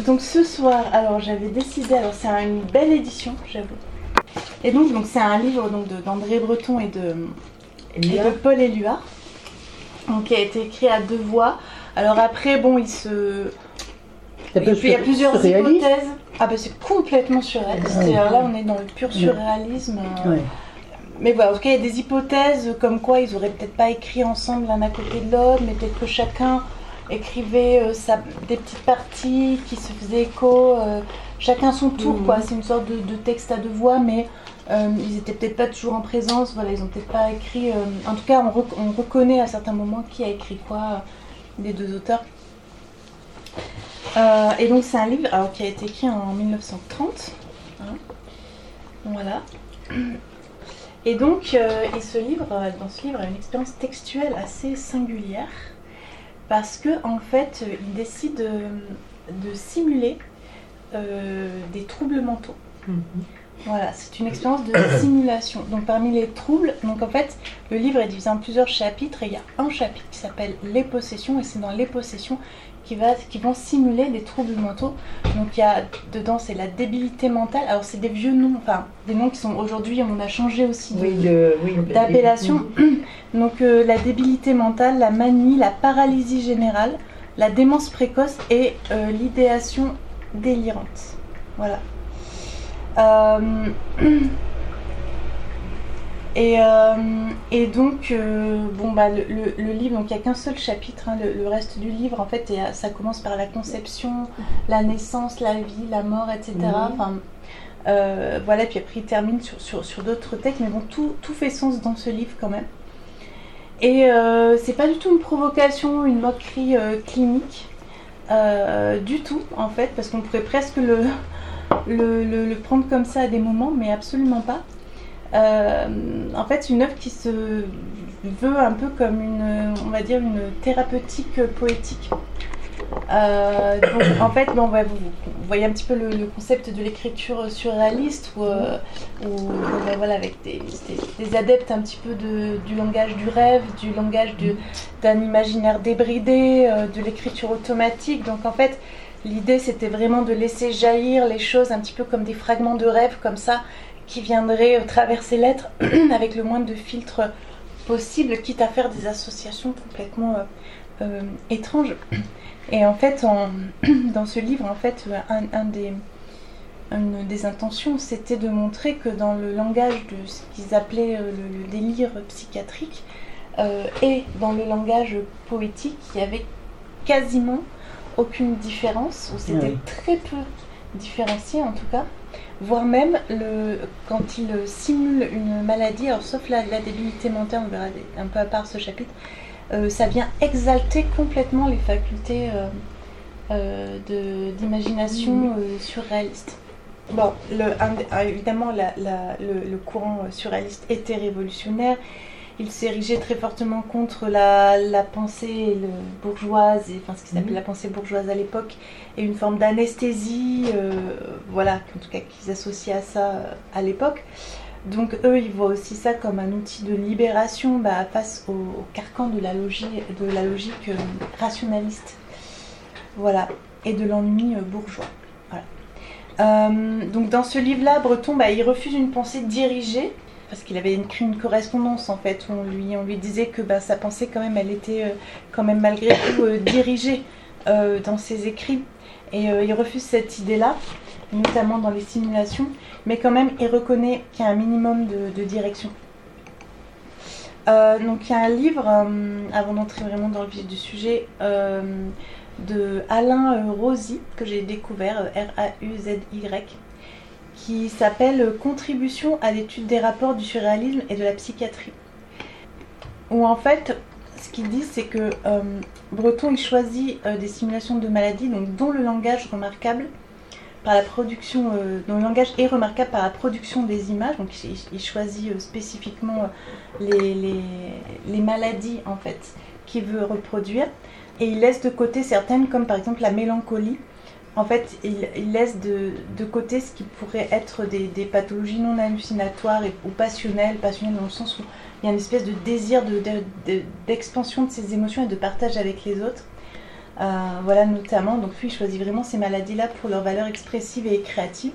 donc ce soir, alors j'avais décidé, alors c'est une belle édition, j'avoue. Et donc c'est un livre donc, d'André Breton et de Paul Éluard, donc, qui a été écrit à deux voix. Alors après, bon, il y a plusieurs hypothèses. Ah bah c'est complètement surréaliste. Là, on est dans le pur surréalisme. Ouais. Mais voilà, en tout cas, il y a des hypothèses comme quoi ils auraient peut-être pas écrit ensemble l'un à côté de l'autre, mais peut-être que chacun écrivait des petites parties qui se faisaient écho, chacun son tour, quoi. C'est une sorte de texte à deux voix, mais ils étaient peut-être pas toujours en présence. Voilà, ils ont peut-être pas écrit. En tout cas, on reconnaît à certains moments qui a écrit quoi des deux auteurs. Et donc c'est un livre qui a été écrit en 1930. Hein. Voilà. Et donc, dans ce livre, il y a une expérience textuelle assez singulière parce que en fait, il décide de simuler des troubles mentaux. Voilà, c'est une expérience de simulation. Donc parmi les troubles, donc en fait, le livre est divisé en plusieurs chapitres et il y a un chapitre qui s'appelle Les possessions et c'est dans les possessions qui vont simuler des troubles mentaux. Donc il y a dedans c'est la débilité mentale. Alors c'est des vieux noms, enfin des noms qui sont aujourd'hui on a changé aussi d'appellation. Donc la débilité mentale, la manie, la paralysie générale, la démence précoce et l'idéation délirante. Voilà. Et donc, le livre, donc il n'y a qu'un seul chapitre, hein, le reste du livre, en fait, ça commence par la conception, la naissance, la vie, la mort, etc. Enfin, voilà, puis après il termine sur d'autres textes, mais bon, tout fait sens dans ce livre quand même. Et c'est pas du tout une provocation, une moquerie clinique, du tout, en fait, parce qu'on pourrait presque le prendre comme ça à des moments, mais absolument pas. En fait, une œuvre qui se veut un peu comme on va dire une thérapeutique poétique. Donc, en fait, vous voyez un petit peu le concept de l'écriture surréaliste où voilà, avec des adeptes un petit peu du langage du rêve, du langage d'un imaginaire débridé, de l'écriture automatique. Donc en fait, l'idée c'était vraiment de laisser jaillir les choses un petit peu comme des fragments de rêve comme ça, qui viendraient traverser l'être avec le moins de filtres possible, quitte à faire des associations complètement étranges. Et en fait, dans ce livre, en fait, une des intentions, c'était de montrer que dans le langage de ce qu'ils appelaient le délire psychiatrique et dans le langage poétique, il y avait quasiment aucune différence, ou c'était très peu différencié en tout cas, voire même quand il simule une maladie, alors sauf la débilité mentale, on verra un peu à part ce chapitre, ça vient exalter complètement les facultés d'imagination surréaliste. Bon, évidemment, le courant surréaliste était révolutionnaire. Il s'érigeait très fortement contre la pensée bourgeoise, ce qui s'appelait la pensée bourgeoise à l'époque, et une forme d'anesthésie, voilà, en tout cas qu'ils associaient à ça à l'époque. Donc eux, ils voient aussi ça comme un outil de libération face au carcan de la logique rationaliste, voilà, et de l'ennui bourgeois. Voilà. Donc dans ce livre-là, Breton, il refuse une pensée dirigée, parce qu'il avait écrit une correspondance en fait, où on lui disait que sa pensée quand même, elle était quand même malgré tout dirigée dans ses écrits. Et il refuse cette idée-là, notamment dans les simulations, mais quand même il reconnaît qu'il y a un minimum de direction. Donc il y a un livre, avant d'entrer vraiment dans le vif du sujet, de Alain Rosy, que j'ai découvert, R-A-U-Z-Y, qui s'appelle Contribution à l'étude des rapports du surréalisme et de la psychiatrie. Où en fait, ce qu'il dit, c'est que Breton il choisit des simulations de maladies, dont le langage remarquable par la production, dont le langage est remarquable par la production des images. Donc il choisit spécifiquement les maladies en fait qu'il veut reproduire, et il laisse de côté certaines, comme par exemple la mélancolie. En fait, il laisse de côté ce qui pourrait être des pathologies non hallucinatoires ou passionnelles dans le sens où il y a une espèce de désir d'expansion de ses émotions et de partage avec les autres. Voilà, notamment. Donc lui, il choisit vraiment ces maladies-là pour leur valeur expressive et créative.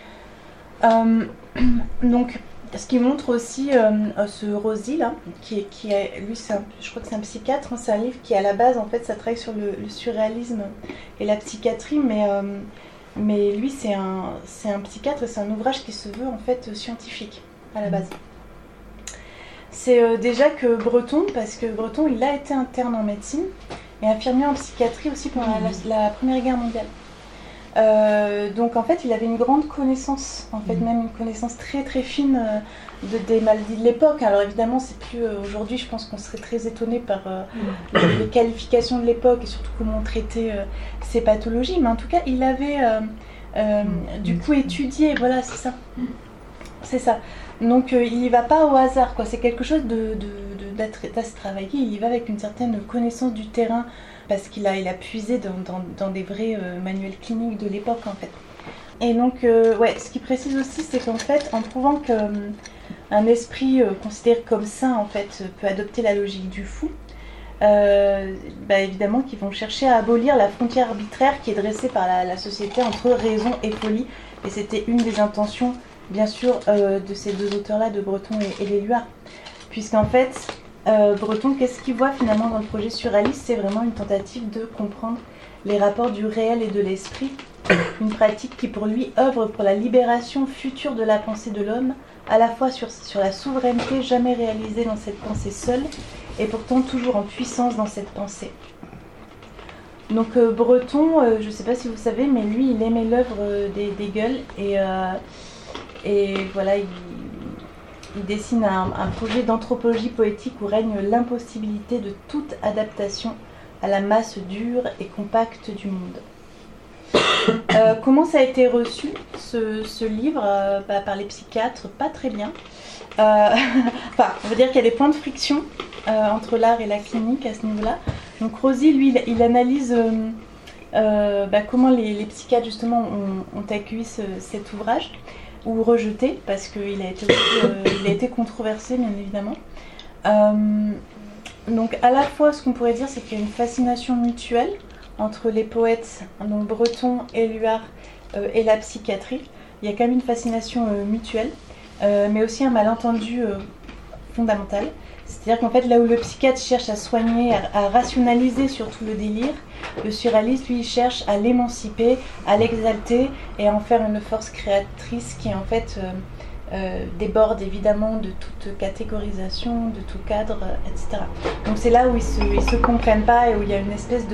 Donc, ce qui montre aussi ce Rosy là, qui est lui, je crois que c'est un psychiatre. C'est un livre qui à la base en fait, ça travaille sur le surréalisme et la psychiatrie, mais lui c'est un psychiatre et c'est un ouvrage qui se veut en fait scientifique à la base. C'est déjà que Breton, parce que Breton il a été interne en médecine et infirmier en psychiatrie aussi pendant la Première Guerre mondiale. Donc en fait il avait une grande connaissance, en fait même une connaissance très très fine des maladies de l'époque. Alors évidemment c'est plus aujourd'hui, je pense qu'on serait très étonné par les qualifications de l'époque et surtout comment on traitait ces pathologies, mais en tout cas il avait du coup étudié, voilà c'est ça. Donc il y va pas au hasard, quoi. C'est quelque chose d'assez travaillé, il y va avec une certaine connaissance du terrain, parce qu'il a puisé dans des vrais manuels cliniques de l'époque en fait. Et donc, ce qu'il précise aussi, c'est qu'en fait, en trouvant qu'un esprit considéré comme sain en fait peut adopter la logique du fou, évidemment qu'ils vont chercher à abolir la frontière arbitraire qui est dressée par la société entre raison et folie. Et c'était une des intentions, bien sûr, de ces deux auteurs-là, de Breton et d'Éluard, puisqu'en fait Breton, qu'est-ce qu'il voit finalement dans le projet surréaliste? C'est vraiment une tentative de comprendre les rapports du réel et de l'esprit, une pratique qui pour lui œuvre pour la libération future de la pensée de l'homme, à la fois sur la souveraineté jamais réalisée dans cette pensée seule, et pourtant toujours en puissance dans cette pensée. Donc Breton, je ne sais pas si vous savez, mais lui il aimait l'œuvre d'Hegel, et voilà, il dessine un projet d'anthropologie poétique où règne l'impossibilité de toute adaptation à la masse dure et compacte du monde. Comment ça a été reçu, ce livre, par les psychiatres? Pas très bien. On va dire qu'il y a des points de friction entre l'art et la clinique à ce niveau-là. Donc Rosy, lui, il analyse comment les psychiatres justement ont accueilli cet ouvrage, ou rejeté, parce qu'il a été controversé, bien évidemment. Donc à la fois, ce qu'on pourrait dire, c'est qu'il y a une fascination mutuelle entre les poètes, donc Breton, Éluard et la psychiatrie. Il y a quand même une fascination mutuelle, mais aussi un malentendu fondamental. C'est-à-dire qu'en fait, là où le psychiatre cherche à soigner, à rationaliser surtout le délire, le surréaliste, lui, il cherche à l'émanciper, à l'exalter et à en faire une force créatrice qui, en fait, déborde évidemment de toute catégorisation, de tout cadre, etc. Donc c'est là où ils se comprennent pas et où il y a une espèce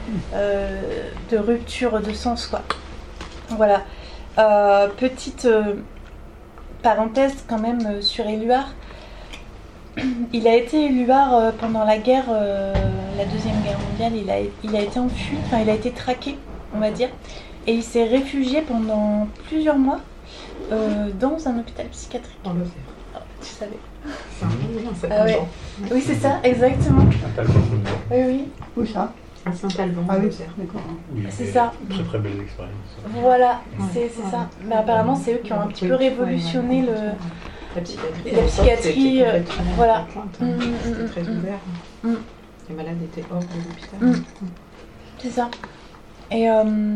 de rupture de sens, quoi. Voilà. Petite parenthèse quand même sur Éluard. Il a été Éluard pendant la guerre, la Deuxième Guerre mondiale. Il a été enfui, enfin il a été traqué, on va dire, et il s'est réfugié pendant plusieurs mois dans un hôpital psychiatrique. Dans l'Auxerre. Oh, tu savais. C'est un ouais. Oui, c'est ça, exactement. Oui. Où ça? À Saint-Alban. Ah oui, d'accord. C'est ça. Très très belle expérience. Voilà, c'est ça. Mais apparemment, c'est eux qui ont un petit peu révolutionné la psychiatrie. La psychiatrie, voilà. C'était très ouvert. Les malades étaient hors de l'hôpital. C'est ça. Et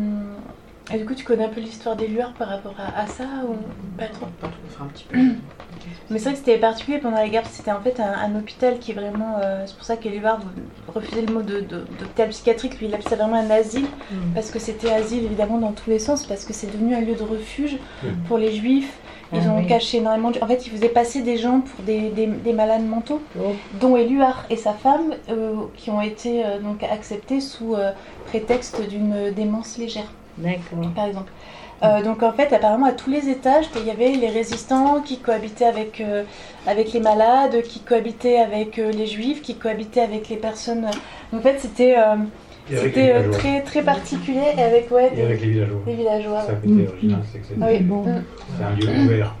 du coup, tu connais un peu l'histoire d'Éluard par rapport à ça ou pas trop? Enfin, un petit peu. Mais c'est vrai que c'était particulier pendant la guerre, c'était en fait un hôpital qui est vraiment... c'est pour ça qu'Éluard refusait le mot d'hôpital psychiatrique, lui il appelait ça vraiment un asile, parce que c'était asile évidemment dans tous les sens, parce que c'est devenu un lieu de refuge pour les juifs. Ils ont caché énormément de... En fait, ils faisaient passer des gens pour des malades mentaux, dont Éluard et sa femme, qui ont été donc acceptés sous prétexte d'une démence légère. D'accord. Par exemple. Donc en fait, apparemment à tous les étages, il y avait les résistants qui cohabitaient avec les malades, qui cohabitaient avec les juifs, qui cohabitaient avec les personnes... En fait, c'était très, très particulier et avec, et avec les villageois. Les villageois. Ça qui était original, c'est que c'est un lieu ouvert.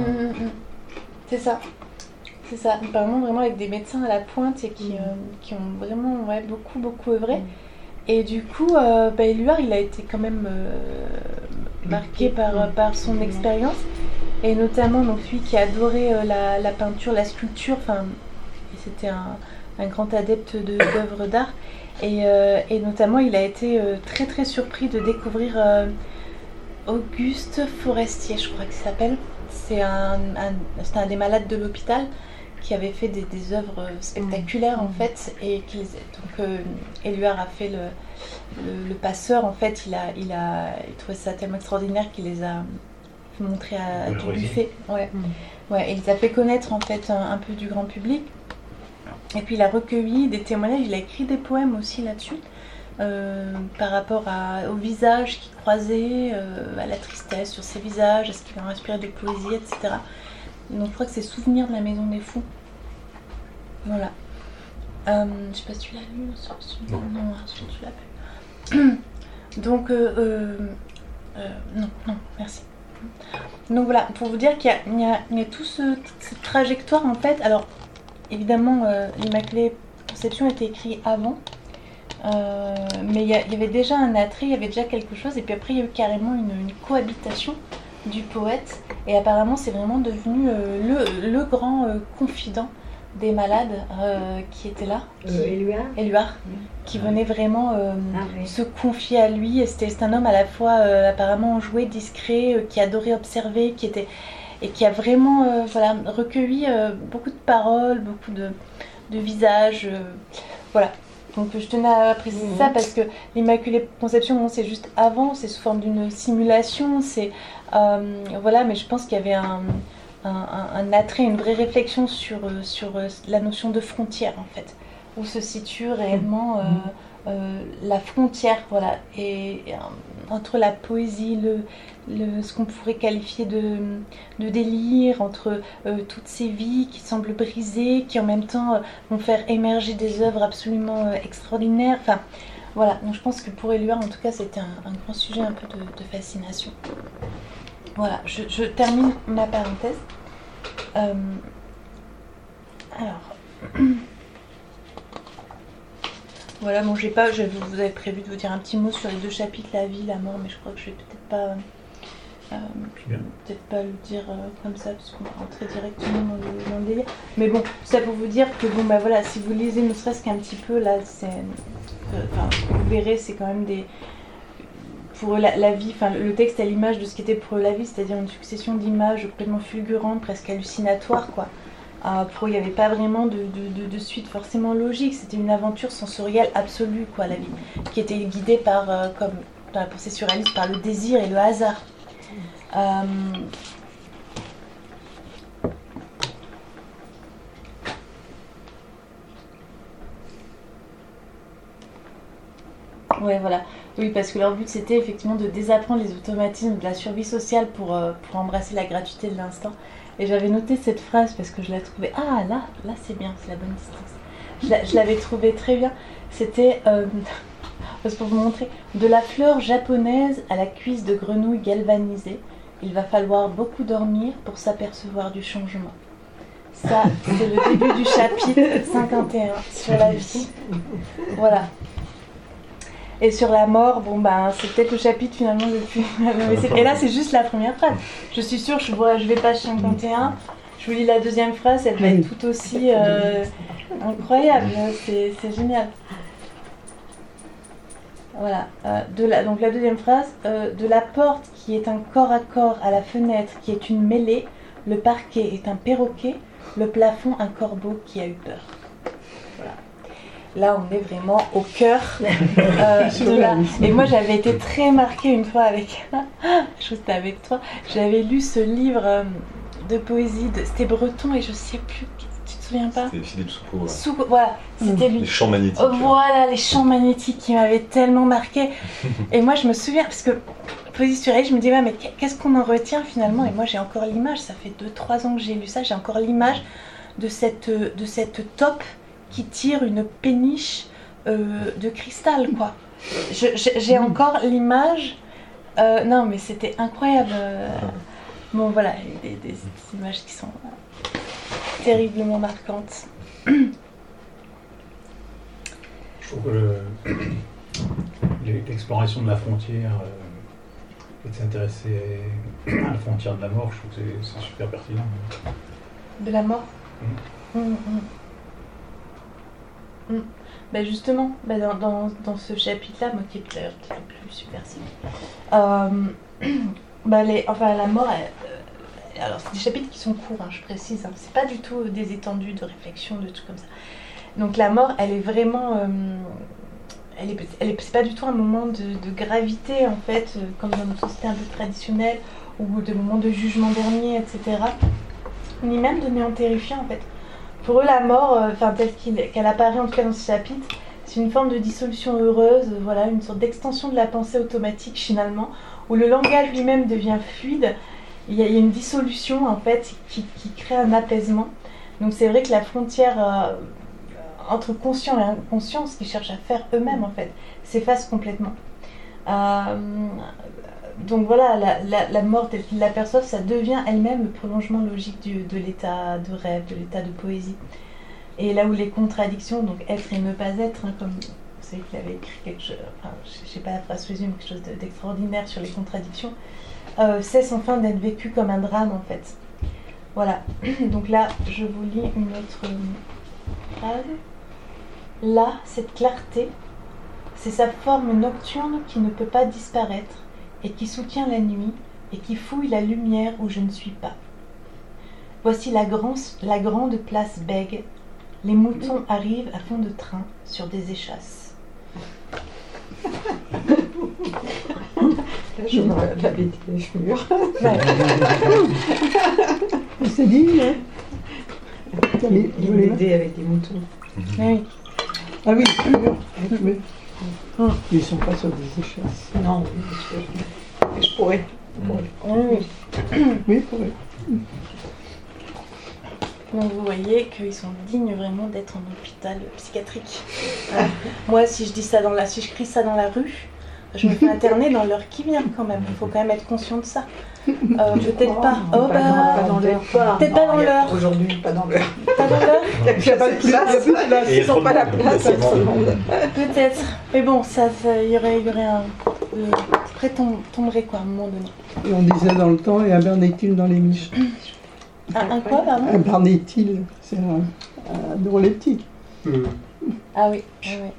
C'est ça. C'est ça. Apparemment vraiment avec des médecins à la pointe et qui ont vraiment beaucoup œuvré. Et du coup, Éluard, il a été quand même marqué par son expérience, et notamment donc lui qui adorait la peinture, la sculpture, enfin, c'était un grand adepte d'œuvres d'art. Et notamment, il a été très très surpris de découvrir Auguste Forestier, je crois qu'il s'appelle. C'était un des malades de l'hôpital qui avait fait des œuvres spectaculaires en fait, et donc Éluard a fait le passeur en fait. Il trouvait ça tellement extraordinaire qu'il les a montrés à Dubuffet. Ouais, et il les a fait connaître en fait un peu du grand public. Et puis il a recueilli des témoignages, il a écrit des poèmes aussi là-dessus, par rapport au visage qu'il croisait, à la tristesse sur ses visages, à ce qu'il leur inspirait de poésie, etc. Donc je crois que c'est Souvenirs de la Maison des Fous. Voilà. Je sais pas si tu l'as lu. Non, tu l'as pas lu. Donc, non, merci. Donc voilà, pour vous dire qu'il y a toute cette trajectoire en fait. Alors, évidemment, l'Immaculée Conception était écrit avant, mais il y avait déjà un attrait, il y avait déjà quelque chose, et puis après il y a eu carrément une cohabitation du poète, et apparemment c'est vraiment devenu le grand confident des malades qui étaient là. Éluard, qui venait vraiment se confier à lui, et c'était un homme à la fois apparemment enjoué, discret, qui adorait observer, et qui a vraiment recueilli beaucoup de paroles, beaucoup de visages. Voilà. Donc je tenais à préciser ça parce que l'Immaculée Conception, c'est juste avant, c'est sous forme d'une simulation, mais je pense qu'il y avait un attrait, une vraie réflexion sur la notion de frontière en fait, où se situe réellement la frontière, voilà, et entre la poésie, ce qu'on pourrait qualifier de délire, entre toutes ces vies qui semblent brisées, qui en même temps vont faire émerger des œuvres absolument extraordinaires. Enfin, voilà, donc je pense que pour Éluard, en tout cas, c'était un grand sujet un peu de fascination. Voilà, je termine ma parenthèse. Voilà, bon, vous avez prévu de vous dire un petit mot sur les 2 chapitres, la vie, la mort, mais je crois que je vais peut-être pas le dire comme ça, parce qu'on va rentrer directement dans le délire. Mais bon, ça pour vous dire que si vous lisez ne serait-ce qu'un petit peu, là, vous verrez, c'est quand même pour eux, la vie, le texte à l'image de ce qu'était pour eux la vie, c'est-à-dire une succession d'images complètement fulgurantes, presque hallucinatoires, quoi. Pour eux, il n'y avait pas vraiment de suite forcément logique, c'était une aventure sensorielle absolue, quoi, la vie, qui était guidée par, comme dans la pensée surréaliste, par le désir et le hasard. Ouais, voilà. Oui, parce que leur but c'était effectivement de désapprendre les automatismes de la survie sociale pour embrasser la gratuité de l'instant. Et j'avais noté cette phrase parce que je la trouvais... Ah, là c'est bien, c'est la bonne distance. Je l'avais trouvée très bien. C'était, pour vous montrer, de la fleur japonaise à la cuisse de grenouille galvanisée, il va falloir beaucoup dormir pour s'apercevoir du changement. Ça, c'est le début du chapitre 51 sur la vie. Voilà. Et sur la mort, c'est peut-être le chapitre finalement le plus... Et là, c'est juste la première phrase. Je suis sûre, je vais page 51, je vous lis la deuxième phrase, elle va être tout aussi incroyable, c'est génial. Voilà, donc la deuxième phrase, de la porte qui est un corps à corps à la fenêtre qui est une mêlée, le parquet est un perroquet, le plafond un corbeau qui a eu peur. Voilà. Là, on est vraiment au cœur de la... Et moi, j'avais été très marquée une fois avec... je c'était avec toi. J'avais lu ce livre de poésie, c'était breton et je sais plus... Tu te souviens pas ? C'était Philippe Soupeau. Voilà, c'était lui. Les champs magnétiques. Voilà, les champs magnétiques qui m'avaient tellement marquée. Et moi, je me souviens, parce que poésie surréaliste, je me dis, mais qu'est-ce qu'on en retient finalement ? Et moi, j'ai encore l'image, ça fait 2-3 ans que j'ai lu ça, j'ai encore l'image de cette taupe qui tire une péniche de cristal, quoi. J'ai encore l'image. Non, mais c'était incroyable. Bon, voilà, il y a des images qui sont terriblement marquantes. Je trouve que l'exploration de la frontière et de s'intéresser à la frontière de la mort, je trouve que c'est super pertinent. De la mort ? Bah justement, dans ce chapitre-là, moi qui est d'ailleurs le plus subversif, la mort, alors c'est des chapitres qui sont courts, je précise, c'est pas du tout des étendues de réflexion, de trucs comme ça. Donc la mort, elle est vraiment, c'est pas du tout un moment de gravité en fait, comme dans notre société un peu traditionnelle, ou de moment de jugement dernier, etc. Ni même de néant terrifiant en fait. Pour eux, la mort, telle qu'elle apparaît en tout cas dans ce chapitre, c'est une forme de dissolution heureuse, voilà, une sorte d'extension de la pensée automatique finalement, où le langage lui-même devient fluide. Il y a une dissolution en fait qui crée un apaisement. Donc c'est vrai que la frontière entre conscient et inconscient, ce qu'ils cherchent à faire eux-mêmes en fait, s'efface complètement. Donc voilà, la mort telle qu'ils l'aperçoivent, ça devient elle-même le prolongement logique de l'état de rêve, de l'état de poésie. Et là où les contradictions, donc être et ne pas être, comme vous savez qu'il avait écrit quelque chose, je ne sais pas la phrase sous mais quelque chose d'extraordinaire sur les contradictions, cessent enfin d'être vécues comme un drame en fait. Voilà, donc là je vous lis une autre phrase. Là, cette clarté, c'est sa forme nocturne qui ne peut pas disparaître et qui soutient la nuit et qui fouille la lumière où je ne suis pas. Voici la grande place bègue. Les moutons arrivent à fond de train sur des échasses. Là, je vois la bête des fumures. C'est dit, hein. Il aidait avec des moutons. Oui. Ah oui, oui. Ils ne sont pas sur des échasses. Non, je pourrais. Oui. Oui, pourrais. Donc vous voyez qu'ils sont dignes vraiment d'être en hôpital psychiatrique. Moi, si je crie ça dans la rue, je me fais interner dans l'heure qui vient quand même. Il faut quand même être conscient de ça. Peut-être pas. Pas dans l'heure. Peut-être pas dans l'heure. Aujourd'hui, pas dans l'heure. Pas dans l'heure. Il n'y a pas de place. Ils n'ont pas la place. Peut-être. Mais bon, il y aurait un... Après tomberait quoi à un moment donné. Et on disait dans le temps, et un bernétile dans les miches. Un quoi, pardon? Un bernétile, c'est un neuroleptique. Ah oui.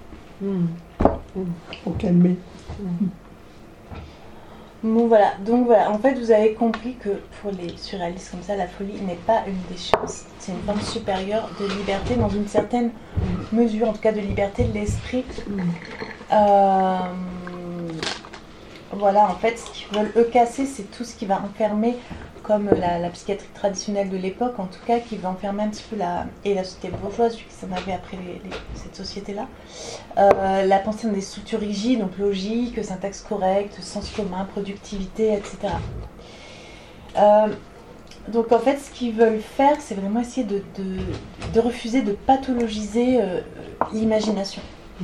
Pour calmer. Donc voilà, en fait vous avez compris que pour les surréalistes comme ça, la folie n'est pas une des chances, c'est une forme supérieure de liberté dans une certaine mesure, en tout cas de liberté de l'esprit. Voilà, en fait ce qu'ils veulent eux casser, c'est tout ce qui va enfermer, comme la psychiatrie traditionnelle de l'époque, en tout cas, qui va enfermer un petit peu la société bourgeoise, vu qu'ils en avaient après cette société-là. La pensée dans des structures rigides, donc logique, syntaxe correcte, sens commun, productivité, etc. Donc en fait, ce qu'ils veulent faire, c'est vraiment essayer de refuser de pathologiser l'imagination.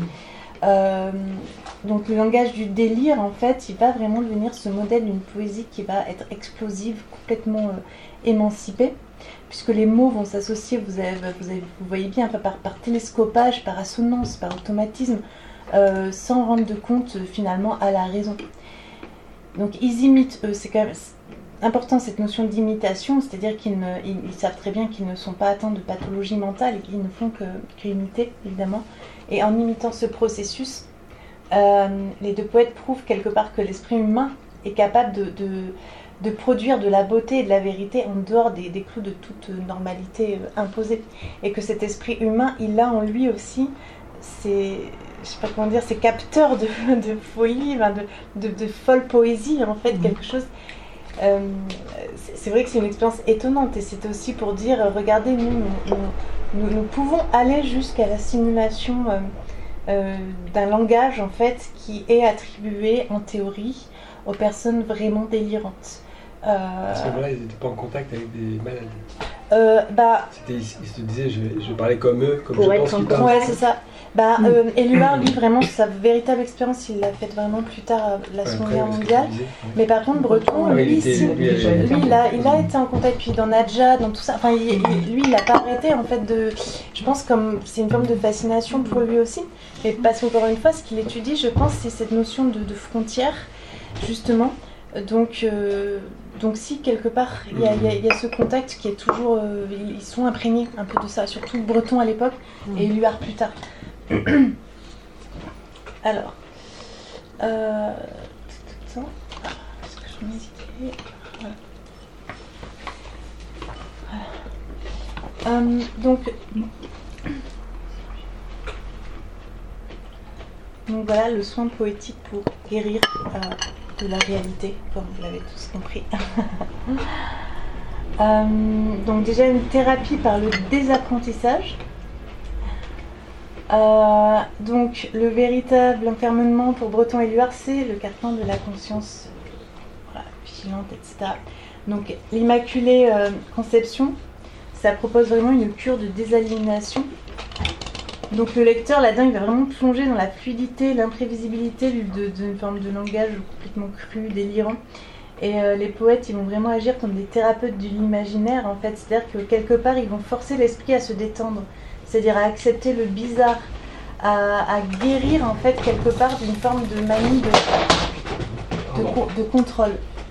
Donc le langage du délire, en fait, il va vraiment devenir ce modèle d'une poésie qui va être explosive, complètement émancipée, puisque les mots vont s'associer, vous voyez bien, par télescopage, par assonance, par automatisme, sans rendre de compte finalement à la raison. Donc ils imitent, c'est quand même important cette notion d'imitation, c'est-à-dire qu'ils savent très bien qu'ils ne sont pas atteints de pathologie mentale et qu'ils ne font que imiter, évidemment. Et en imitant ce processus, les deux poètes prouvent quelque part que l'esprit humain est capable de produire de la beauté et de la vérité en dehors des clous de toute normalité imposée. Et que cet esprit humain, il a en lui aussi ces capteurs de folie, de folle poésie, en fait, quelque chose. C'est vrai que c'est une expérience étonnante et c'est aussi pour dire, regardez, nous pouvons aller jusqu'à la simulation d'un langage en fait qui est attribué en théorie aux personnes vraiment délirantes. À ce moment-là, ils n'étaient pas en contact avec des malades. Ils se disaient, je parlais comme eux, comme pour je pense qu'ils parlent. Ouais, c'est ça. Éluard, lui, vraiment, sa véritable expérience, il l'a faite vraiment plus tard, la Seconde Guerre mondiale. Mais par contre, Breton, lui, il a été en contact, puis dans Nadja, dans tout ça. Enfin, lui, il n'a pas arrêté, en fait, je pense comme c'est une forme de fascination pour lui aussi. Et parce qu'encore une fois, ce qu'il étudie, je pense, c'est cette notion de frontière, justement. Donc si quelque part il y a ce contact qui est toujours, ils sont imprégnés un peu de ça, surtout Breton à l'époque et Éluard plus tard. Alors, est-ce que je m'indiquais donc voilà, le soin poétique pour guérir de la réalité, comme vous l'avez tous compris. Donc déjà une thérapie par le désapprentissage. Donc le véritable enfermement pour Breton et Éluard, c'est le carcan de la conscience vigilante, etc. Donc l'Immaculée Conception, ça propose vraiment une cure de désaliénation. Donc le lecteur là-dedans, il va vraiment plonger dans la fluidité, l'imprévisibilité d'une forme de langage complètement cru, délirant. Et les poètes, ils vont vraiment agir comme des thérapeutes de l'imaginaire, en fait. C'est-à-dire que quelque part, ils vont forcer l'esprit à se détendre, c'est-à-dire à accepter le bizarre, à guérir, en fait, quelque part d'une forme de manie de contrôle.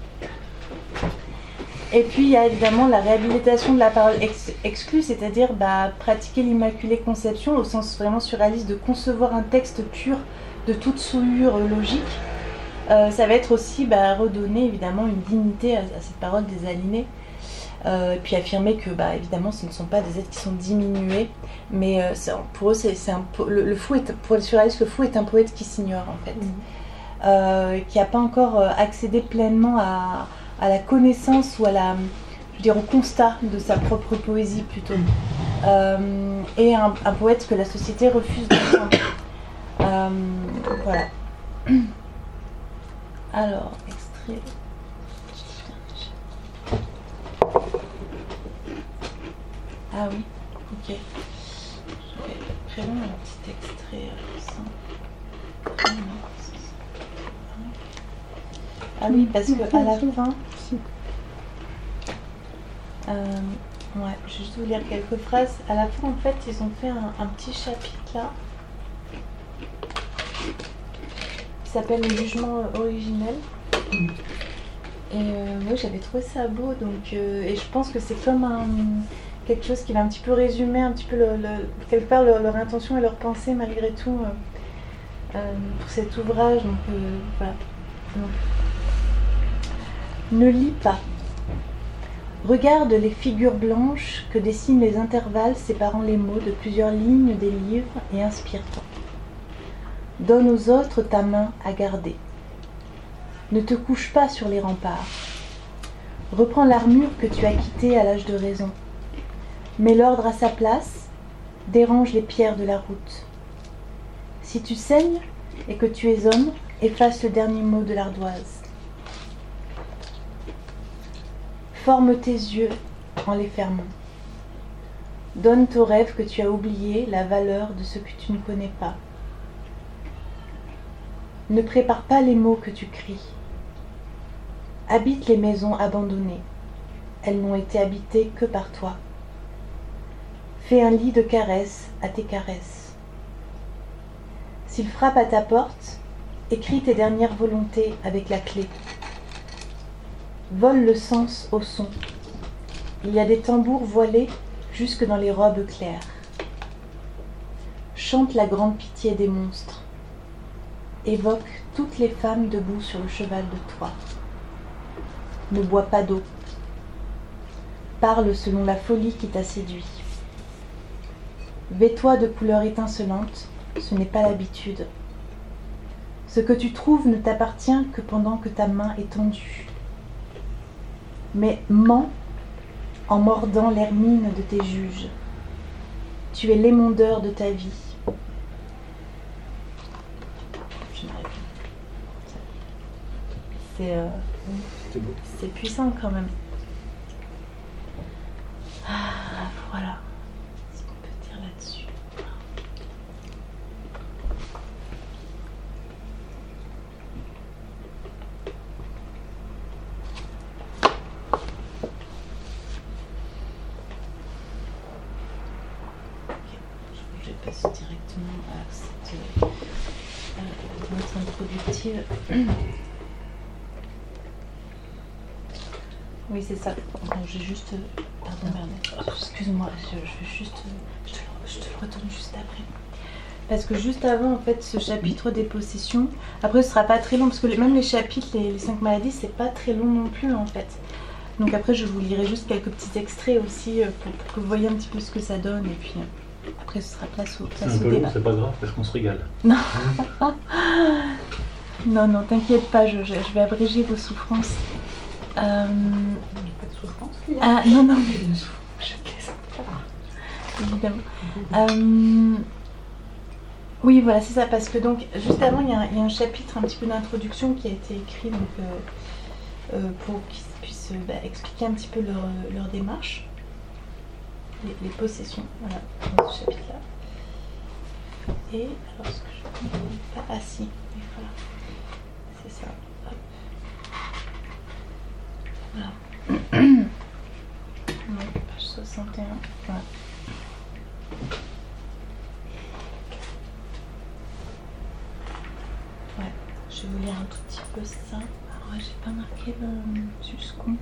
Et puis, il y a évidemment la réhabilitation de la parole exclue, c'est-à-dire pratiquer l'Immaculée Conception au sens vraiment surréaliste de concevoir un texte pur de toute souillure logique. Ça va être aussi redonner évidemment une dignité à cette parole désaliénée, puis affirmer que évidemment ce ne sont pas des êtres qui sont diminués, mais pour eux le fou est, pour les surréalistes, le fou est un poète qui s'ignore en fait, qui n'a pas encore accédé pleinement à la connaissance ou au constat de sa propre poésie plutôt, et un poète que la société refuse d'entendre. Voilà. Alors, extrait. Ah oui, ok. Je vais prévoir un petit extrait Ah oui, parce qu'à la fin. Ouais, je vais juste vous lire quelques phrases. À la fin, en fait, ils ont fait un petit chapitre là. Qui s'appelle le jugement originel. Et moi j'avais trouvé ça beau, donc et je pense que c'est comme quelque chose qui va un petit peu résumer un petit peu quelque part leur intention et leur pensée malgré tout pour cet ouvrage. Donc voilà. Donc, ne lis pas. Regarde les figures blanches que dessinent les intervalles séparant les mots de plusieurs lignes des livres et inspire-toi. Donne aux autres ta main à garder. Ne te couche pas sur les remparts. Reprends l'armure que tu as quittée à l'âge de raison. Mets l'ordre à sa place, dérange les pierres de la route. Si tu saignes et que tu es homme, efface le dernier mot de l'ardoise. Forme tes yeux en les fermant. Donne aux rêves que tu as oubliés la valeur de ce que tu ne connais pas. Ne prépare pas les mots que tu cries. Habite les maisons abandonnées. Elles n'ont été habitées que par toi. Fais un lit de caresses à tes caresses. S'il frappe à ta porte, écris tes dernières volontés avec la clé. Vole le sens au son. Il y a des tambours voilés jusque dans les robes claires. Chante la grande pitié des monstres. Évoque toutes les femmes debout sur le cheval de Troie. Ne bois pas d'eau. Parle selon la folie qui t'a séduit. Vêt-toi de couleurs étincelantes, ce n'est pas l'habitude. Ce que tu trouves ne t'appartient que pendant que ta main est tendue. Mais mens en mordant l'hermine de tes juges. Tu es l'émondeur de ta vie. C'est puissant quand même. Ah, voilà ce qu'on peut dire là-dessus. Je vais passer directement à cette note introductive. Oui, c'est ça. Donc, j'ai juste... Pardon, Bernard. Excuse-moi, je vais juste... Je te le retourne juste après. parce que juste avant en fait ce chapitre des possessions, après ce sera pas très long parce que même les chapitres, les 5 maladies, c'est pas très long non plus en fait. Donc après je vous lirai juste quelques petits extraits aussi pour que vous voyez un petit peu ce que ça donne et puis après ce sera place au C'est un peu long, c'est pas grave parce qu'on se régale. Non. non, t'inquiète pas, je vais abréger vos souffrances. Il n'y a pas de souffrance, Ah non, mais je plaisante pas, évidemment. Oui, voilà, c'est ça, parce que donc, juste avant, il y a un chapitre, un petit peu d'introduction qui a été écrit donc, pour qu'ils puissent expliquer un petit peu leur démarche, les possessions, voilà, dans ce chapitre-là. Et, alors, ce que je ne comprends pas, ah si, voilà, c'est ça, hop. Voilà. Donc, page 61, voilà. Ouais, je vais vous lire un tout petit peu ça. Alors, j'ai pas marqué le jusqu'où.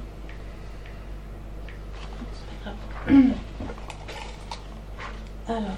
C'est pas grave. Alors.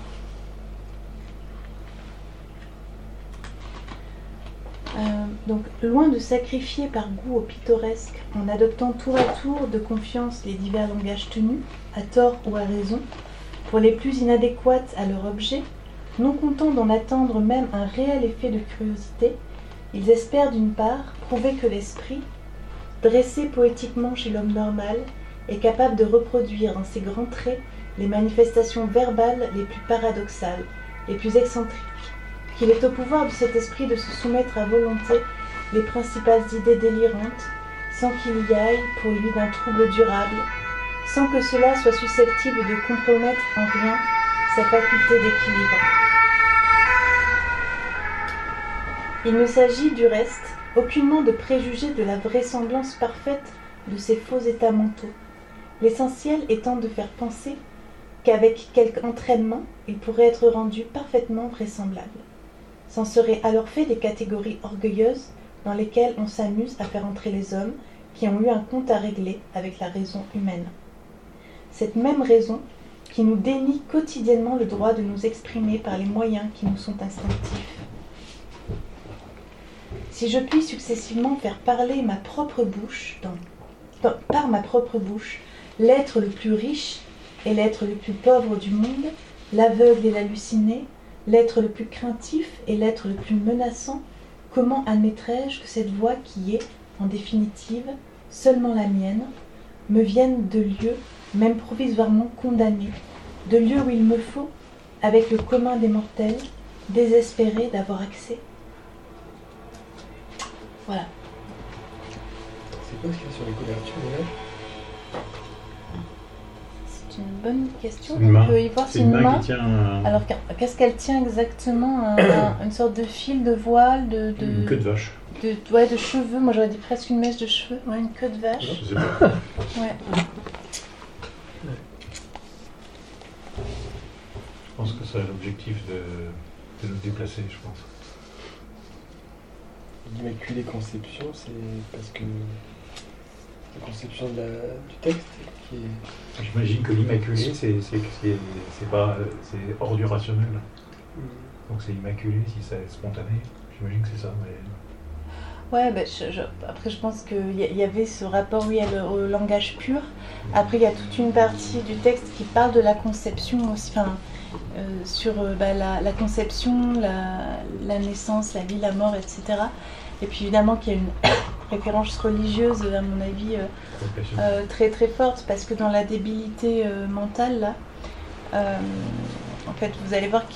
Donc, loin de sacrifier par goût au pittoresque, en adoptant tour à tour de confiance les divers langages tenus, à tort ou à raison, pour les plus inadéquates à leur objet, non contents d'en attendre même un réel effet de curiosité, ils espèrent d'une part prouver que l'esprit, dressé poétiquement chez l'homme normal, est capable de reproduire en ses grands traits les manifestations verbales les plus paradoxales, les plus excentriques, qu'il est au pouvoir de cet esprit de se soumettre à volonté les principales idées délirantes, sans qu'il y aille pour lui d'un trouble durable, sans que cela soit susceptible de compromettre en rien sa faculté d'équilibre. Il ne s'agit, du reste, aucunement de préjuger de la vraisemblance parfaite de ces faux états mentaux, l'essentiel étant de faire penser qu'avec quelque entraînement, il pourrait être rendu parfaitement vraisemblable. C'en seraient alors fait des catégories orgueilleuses dans lesquelles on s'amuse à faire entrer les hommes qui ont eu un compte à régler avec la raison humaine. Cette même raison qui nous dénie quotidiennement le droit de nous exprimer par les moyens qui nous sont instinctifs. Si je puis successivement faire parler ma propre bouche, par ma propre bouche, l'être le plus riche et l'être le plus pauvre du monde, l'aveugle et l'halluciné, l'être le plus craintif et l'être le plus menaçant, comment admettrais-je que cette voix qui est, en définitive, seulement la mienne, me vienne de lieux, même provisoirement condamnés, de lieux où il me faut, avec le commun des mortels, désespérer d'avoir accès? Voilà. C'est quoi ce qu'il y a sur les couvertures déjà? C'est une bonne question. Une main. On peut y voir, c'est une main qui tient Alors qu'est-ce qu'elle tient exactement? Une sorte de fil, de voile, une queue de vache. De cheveux. Moi j'aurais dit presque une mèche de cheveux. Ouais, une queue de vache. Je sais pas. Ouais. Je pense que c'est l'objectif de nous déplacer, je pense. L'Immaculée Conception, c'est parce que la conception du texte qui est... J'imagine que l'immaculé, c'est hors du rationnel. Donc c'est immaculé si c'est spontané. J'imagine que c'est ça. Mais... Ouais, après je pense qu'il y avait ce rapport au langage pur. Après il y a toute une partie du texte qui parle de la conception aussi, sur la conception, la naissance, la vie, la mort, etc. Et puis évidemment qu'il y a une référence religieuse, à mon avis, très très forte, parce que dans la débilité mentale, là, en fait, vous allez voir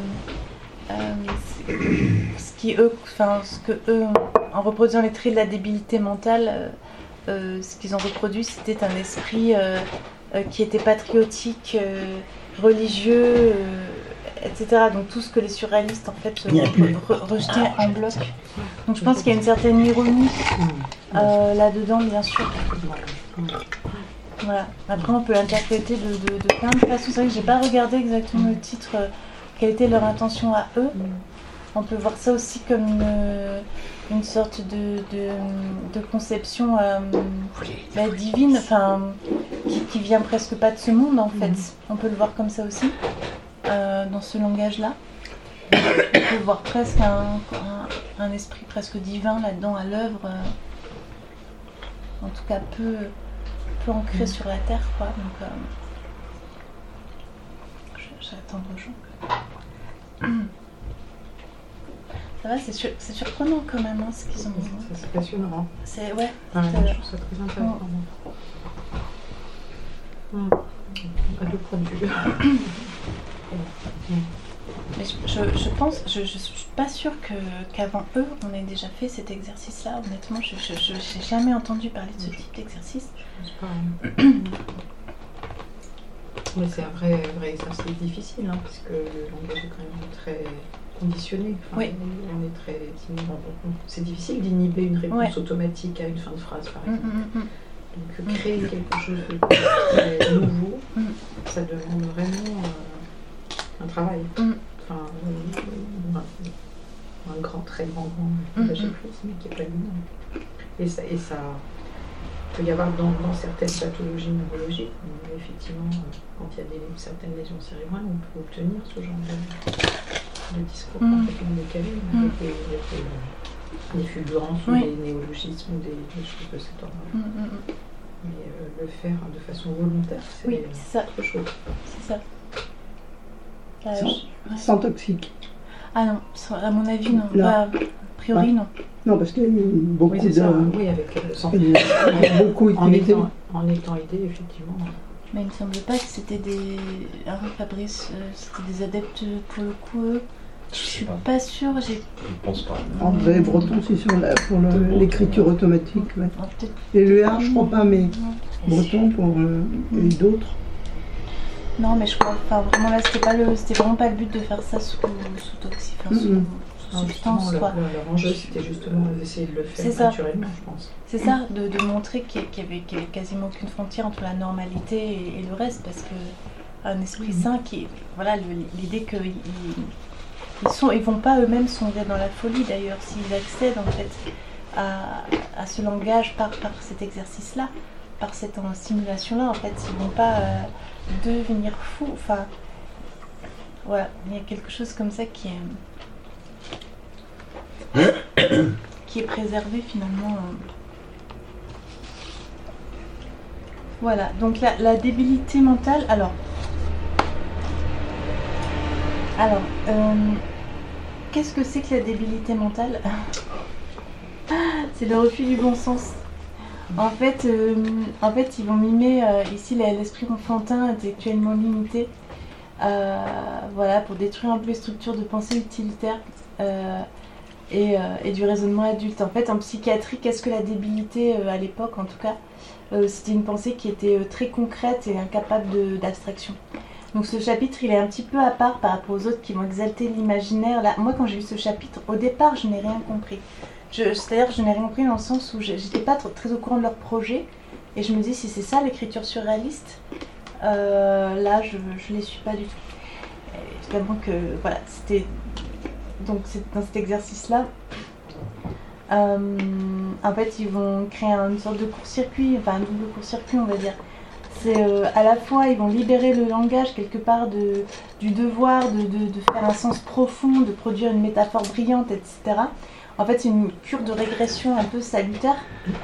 ce que eux, en reproduisant les traits de la débilité mentale, ce qu'ils ont reproduit, c'était un esprit qui était patriotique, religieux, etc. Donc tout ce que les surréalistes en fait rejetaient en bloc. Donc je pense qu'il y a une certaine ironie là-dedans, bien sûr. Voilà. Après on peut l'interpréter de plein de façons. C'est vrai que j'ai pas regardé exactement le titre, quelle était leur intention à eux. On peut voir ça aussi comme une sorte de conception divine, qui vient presque pas de ce monde en fait. On peut le voir comme ça aussi, dans ce langage-là. peut voir presque un esprit presque divin là-dedans à l'œuvre, en tout cas peu ancré sur la terre, quoi. Donc, j'attends vos gens. Ça va, c'est surprenant quand même, ce qu'ils ont mis. C'est passionnant. Je trouve ça très intéressant. À deux points de vue. Mais je suis pas sûre qu'avant eux, on ait déjà fait cet exercice-là. Honnêtement, je n'ai jamais entendu parler de ce type d'exercice. Mais c'est un vrai exercice difficile, puisque le langage est quand même très conditionné. On est très c'est difficile d'inhiber une réponse automatique à une fin de phrase, par exemple. Donc créer quelque chose de très nouveau, ça demande vraiment un travail. Enfin, un très grand lâcher prise, mais qui n'est pas lui-même. Et ça peut y avoir dans certaines pathologies neurologiques, effectivement, quand il y a certaines lésions cérébrales, on peut obtenir ce genre de discours complètement décalé, avec des fulgurances ou des néologismes ou des choses de cet ordre. Mais le faire de façon volontaire, c'est autre chose. C'est ça. Sans toxique. Ah non, à mon avis, non. A priori, non. Non, parce qu'il y a eu beaucoup beaucoup utilisé. En étant aidé, effectivement. Mais il ne me semble pas que c'était Fabrice, c'était des adeptes pour le coup, eux. Je suis pas sûre. Je pense pas. André Breton, c'est pour l'écriture automatique. Ouais. Et le R, je crois pas, mais Breton pour et d'autres. Non, mais je crois. Enfin, vraiment là, c'était vraiment pas le but de faire ça sous toxique, sous substance, quoi. Leur enjeu, c'était justement d'essayer de le faire naturellement, je pense. C'est ça, de montrer qu'il y avait quasiment aucune frontière entre la normalité et le reste, parce que un esprit sain, l'idée que ils vont pas eux-mêmes sombrer dans la folie d'ailleurs, s'ils accèdent en fait à ce langage par cet exercice-là, par cette simulation-là, en fait, ils vont pas devenir fous. Enfin, voilà, il y a quelque chose comme ça qui est préservé finalement. Voilà, donc la débilité mentale, alors qu'est-ce que c'est que la débilité mentale? C'est le refus du bon sens. En fait, ils vont mimer ici l'esprit enfantin intellectuellement limité, pour détruire un peu les structures de pensée utilitaire et du raisonnement adulte. En fait, en psychiatrie, qu'est-ce que la débilité à l'époque, en tout cas, c'était une pensée qui était très concrète et incapable d'abstraction. Donc ce chapitre, il est un petit peu à part par rapport aux autres qui vont exalter l'imaginaire. Là, moi, quand j'ai lu ce chapitre, au départ, je n'ai rien compris. C'est-à-dire, je n'ai rien compris dans le sens où j'étais pas très au courant de leur projet. Et je me dis, si c'est ça l'écriture surréaliste, là, je les suis pas du tout. Évidemment que, voilà, c'était... Donc, dans cet exercice-là, en fait, ils vont créer une sorte de court-circuit, enfin un double court-circuit, on va dire. C'est à la fois, ils vont libérer le langage quelque part du devoir de faire un sens profond, de produire une métaphore brillante, etc. En fait, c'est une cure de régression un peu salutaire.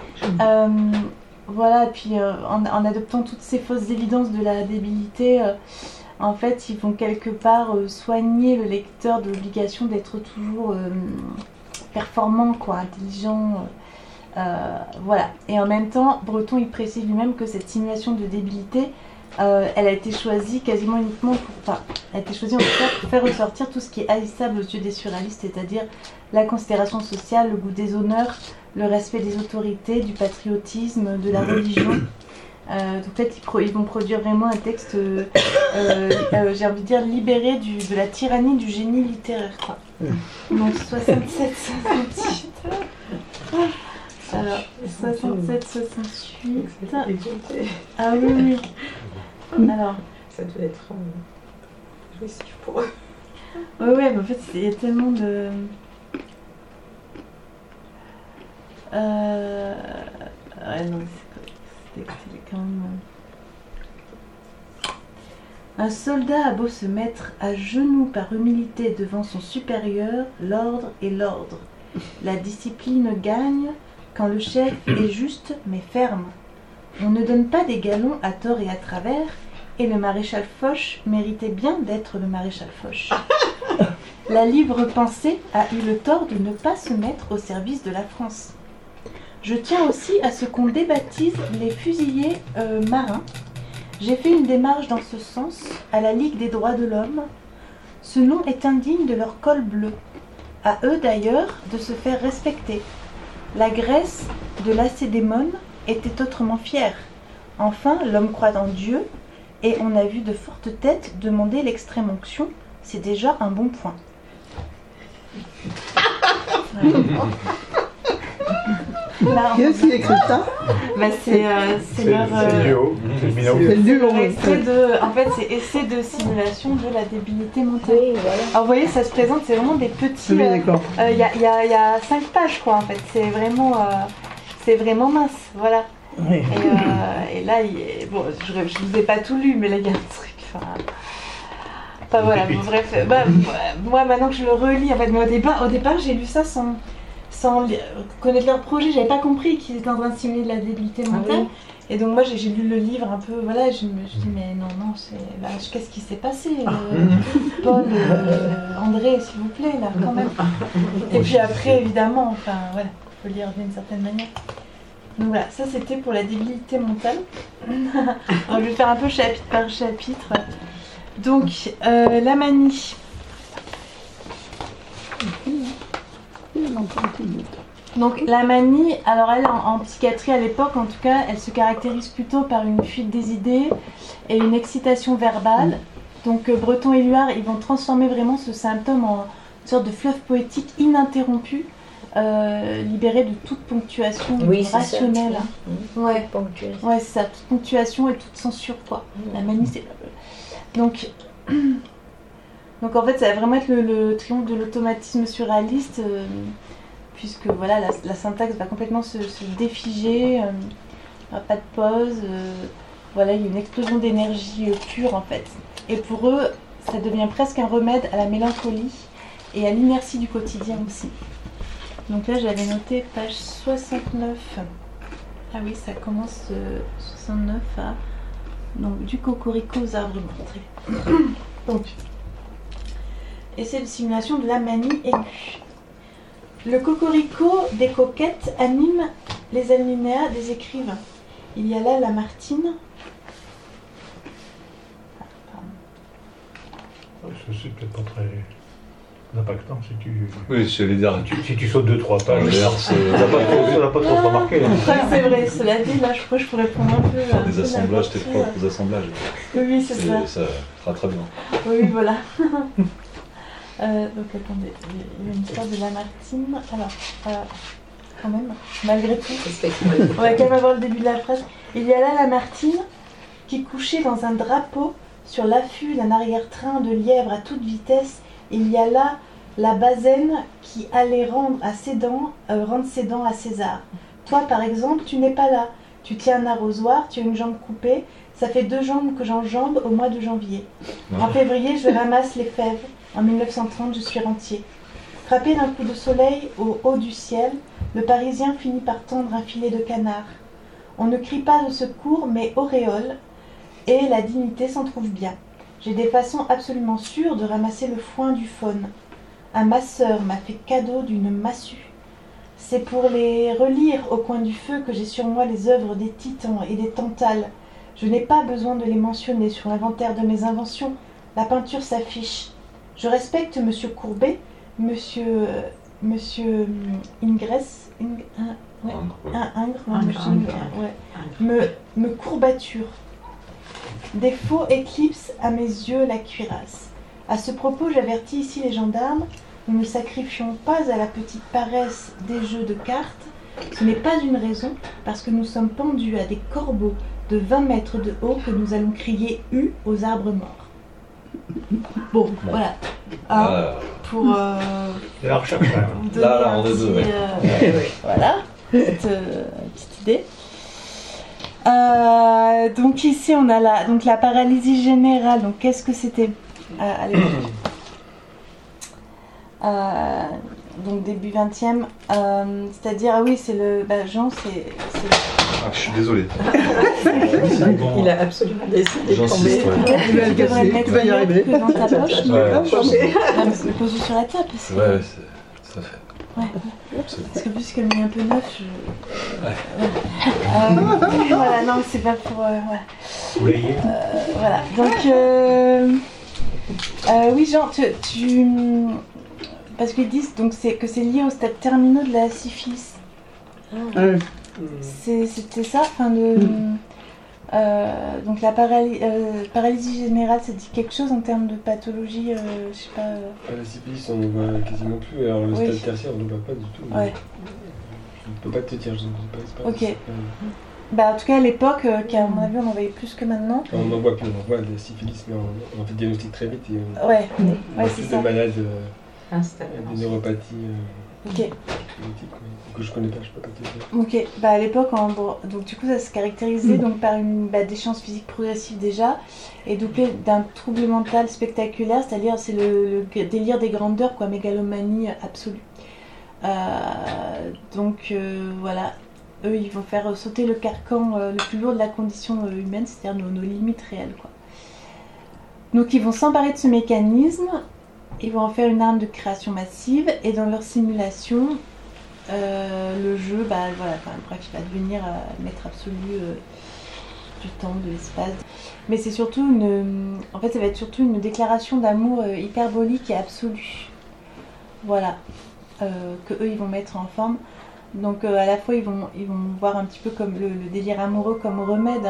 Et puis en adoptant toutes ces fausses évidences de la débilité, en fait, ils vont quelque part soigner le lecteur de l'obligation d'être toujours performant, intelligent. Et en même temps, Breton il précise lui-même que cette simulation de débilité, elle a été choisie quasiment uniquement elle a été choisie en tout cas pour faire ressortir tout ce qui est haïssable aux yeux des surréalistes, c'est-à-dire la considération sociale, le goût des honneurs, le respect des autorités, du patriotisme, de la religion. Donc peut-être ils vont produire vraiment un texte, j'ai envie de dire, libéré de la tyrannie du génie littéraire, quoi. Donc 67-68. Alors, 67-68. Ah oui. Alors. Ça devait être jouissif pour eux. Ouais, mais en fait, il y a tellement de... Ouais, non, c'était quand même... Un soldat a beau se mettre à genoux par humilité devant son supérieur, l'ordre est l'ordre. La discipline gagne quand le chef est juste mais ferme. On ne donne pas des galons à tort et à travers, et le maréchal Foch méritait bien d'être le maréchal Foch. La libre pensée a eu le tort de ne pas se mettre au service de la France. Je tiens aussi à ce qu'on débaptise les fusiliers marins. J'ai fait une démarche dans ce sens à la Ligue des droits de l'homme. Ce nom est indigne de leur col bleu. À eux d'ailleurs de se faire respecter. La Grèce de Lacédémone était autrement fière. Enfin, l'homme croit en Dieu, et on a vu de fortes têtes demander l'extrême onction. C'est déjà un bon point. Qui est-ce qui écrit ça? C'est leur... C'est le duo. En fait, c'est essai de simulation de la débilité mentale. Oui, voilà. Alors, vous voyez, ça se présente, c'est vraiment des petits... Oui, d'accord. Il y a 5 pages, quoi, en fait. C'est vraiment mince, voilà. Oui. Et là, bon, je vous ai pas tout lu, mais là, il y a un truc... Enfin, voilà, bon, bref. Moi, maintenant que je le relis, en fait, mais au départ, j'ai lu ça sans connaître leur projet, j'avais pas compris qu'ils étaient en train de simuler de la débilité mentale. Ah oui. Et donc moi j'ai lu le livre un peu, voilà, je me suis dit mais non, qu'est-ce qui s'est passé Paul, André, s'il vous plaît, là, quand même. Et puis après, évidemment, enfin voilà, il faut lire d'une certaine manière. Donc voilà, ça c'était pour la débilité mentale. Alors, je vais faire un peu chapitre par chapitre. Donc, la manie. Donc la manie, alors elle en psychiatrie à l'époque en tout cas, elle se caractérise plutôt par une fuite des idées et une excitation verbale. Donc Breton et Luard, ils vont transformer vraiment ce symptôme en une sorte de fleuve poétique ininterrompu, libéré de toute ponctuation rationnelle. Ça. Ouais, c'est ça, toute ponctuation et toute censure quoi. La manie c'est... Donc en fait ça va vraiment être le triomphe de l'automatisme surréaliste, puisque voilà, la syntaxe va complètement se défiger, pas de pause, voilà, il y a une explosion d'énergie pure en fait. Et pour eux, ça devient presque un remède à la mélancolie et à l'inertie du quotidien aussi. Donc là j'avais noté page 69. Ah oui, ça commence 69 à... Donc du cocorico aux arbres montrés. Donc... essai de simulation de la manie aiguë. Le cocorico des coquettes anime les alinéas des écrivains. Il y a là Lamartine. C'est peut-être pas très impactant si tu... Oui, je vais dire... Si tu sautes 2-3 pages, ça n'a pas trop remarqué. C'est vrai, cela dit, là je crois que je pourrais prendre un peu... Faire des assemblages, tes propres assemblages. Oui, c'est ça. Ça fera très bien. Oui, voilà. Donc attendez, il y a une histoire de Lamartine. Alors, quand même, malgré tout, on va quand même avoir le début de la phrase. Il y a là Lamartine qui couchait dans un drapeau sur l'affût d'un arrière-train de lièvre à toute vitesse. Il y a là la Bazaine qui allait rendre ses dents à César. Toi, par exemple, tu n'es pas là. Tu tiens un arrosoir, tu as une jambe coupée. Ça fait 2 jambes que j'enjambe au mois de janvier. En février, je ramasse les fèves. En 1930, je suis rentier. Frappé d'un coup de soleil au haut du ciel, le Parisien finit par tendre un filet de canard. On ne crie pas au secours, mais auréole, et la dignité s'en trouve bien. J'ai des façons absolument sûres de ramasser le foin du faune. Un masseur m'a fait cadeau d'une massue. C'est pour les relire au coin du feu que j'ai sur moi les œuvres des titans et des tantales. Je n'ai pas besoin de les mentionner sur l'inventaire de mes inventions. La peinture s'affiche. Je respecte Monsieur Courbet, Monsieur Ingresse, me courbature. Des faux éclipsent à mes yeux la cuirasse. À ce propos, j'avertis ici les gendarmes, nous ne sacrifions pas à la petite paresse des jeux de cartes. Ce n'est pas une raison, parce que nous sommes pendus à des corbeaux de 20 mètres de haut que nous allons crier « U » aux arbres morts. Bon, voilà. Pour la recherche, là, on est deux. Voilà, petite idée. Donc ici on a la paralysie générale. Donc qu'est-ce que c'était à l'époque donc début 20e, c'est-à-dire c'est le Jean c'est... Ah, je suis désolé. Il a absolument décidé de tomber. Tu vas y arriver. Dans ta poche, pose-le sur la table. Ouais, ça fait. Ouais. Parce que puisque le mien est un peu neuf, voilà, non, c'est pas pour. Voilà. Donc, oui, Jean, tu parce qu'ils disent donc que c'est lié au stade terminaux de la syphilis. C'était ça, donc la paralysie générale, ça dit quelque chose en termes de pathologie, je sais pas. La syphilis, on ne voit quasiment plus, alors le stade tertiaire, on ne voit pas du tout. Ouais. Je ne peux pas te dire, je ne sais pas. Ok. En tout cas, à l'époque, à mon avis, on en voyait plus que maintenant. On en voit plus, on voit de la syphilis, mais on fait le diagnostic très vite et on a plus de malades, des neuropathies. Ok. Que je connais pas, je peux pas te dire. Ok, à l'époque, donc du coup, ça se caractérisait donc par une déchéance physique progressive déjà, et doublé d'un trouble mental spectaculaire, c'est-à-dire c'est le délire des grandeurs, mégalomanie absolue. Donc voilà, eux, ils vont faire sauter le carcan le plus lourd de la condition humaine, c'est-à-dire nos limites réelles, Donc ils vont s'emparer de ce mécanisme. Ils vont en faire une arme de création massive et dans leur simulation, le jeu, il va devenir maître absolu du temps, de l'espace. Mais c'est surtout ça va être surtout une déclaration d'amour hyperbolique et absolue. Voilà, que eux ils vont mettre en forme. Donc à la fois ils vont voir un petit peu comme le délire amoureux comme remède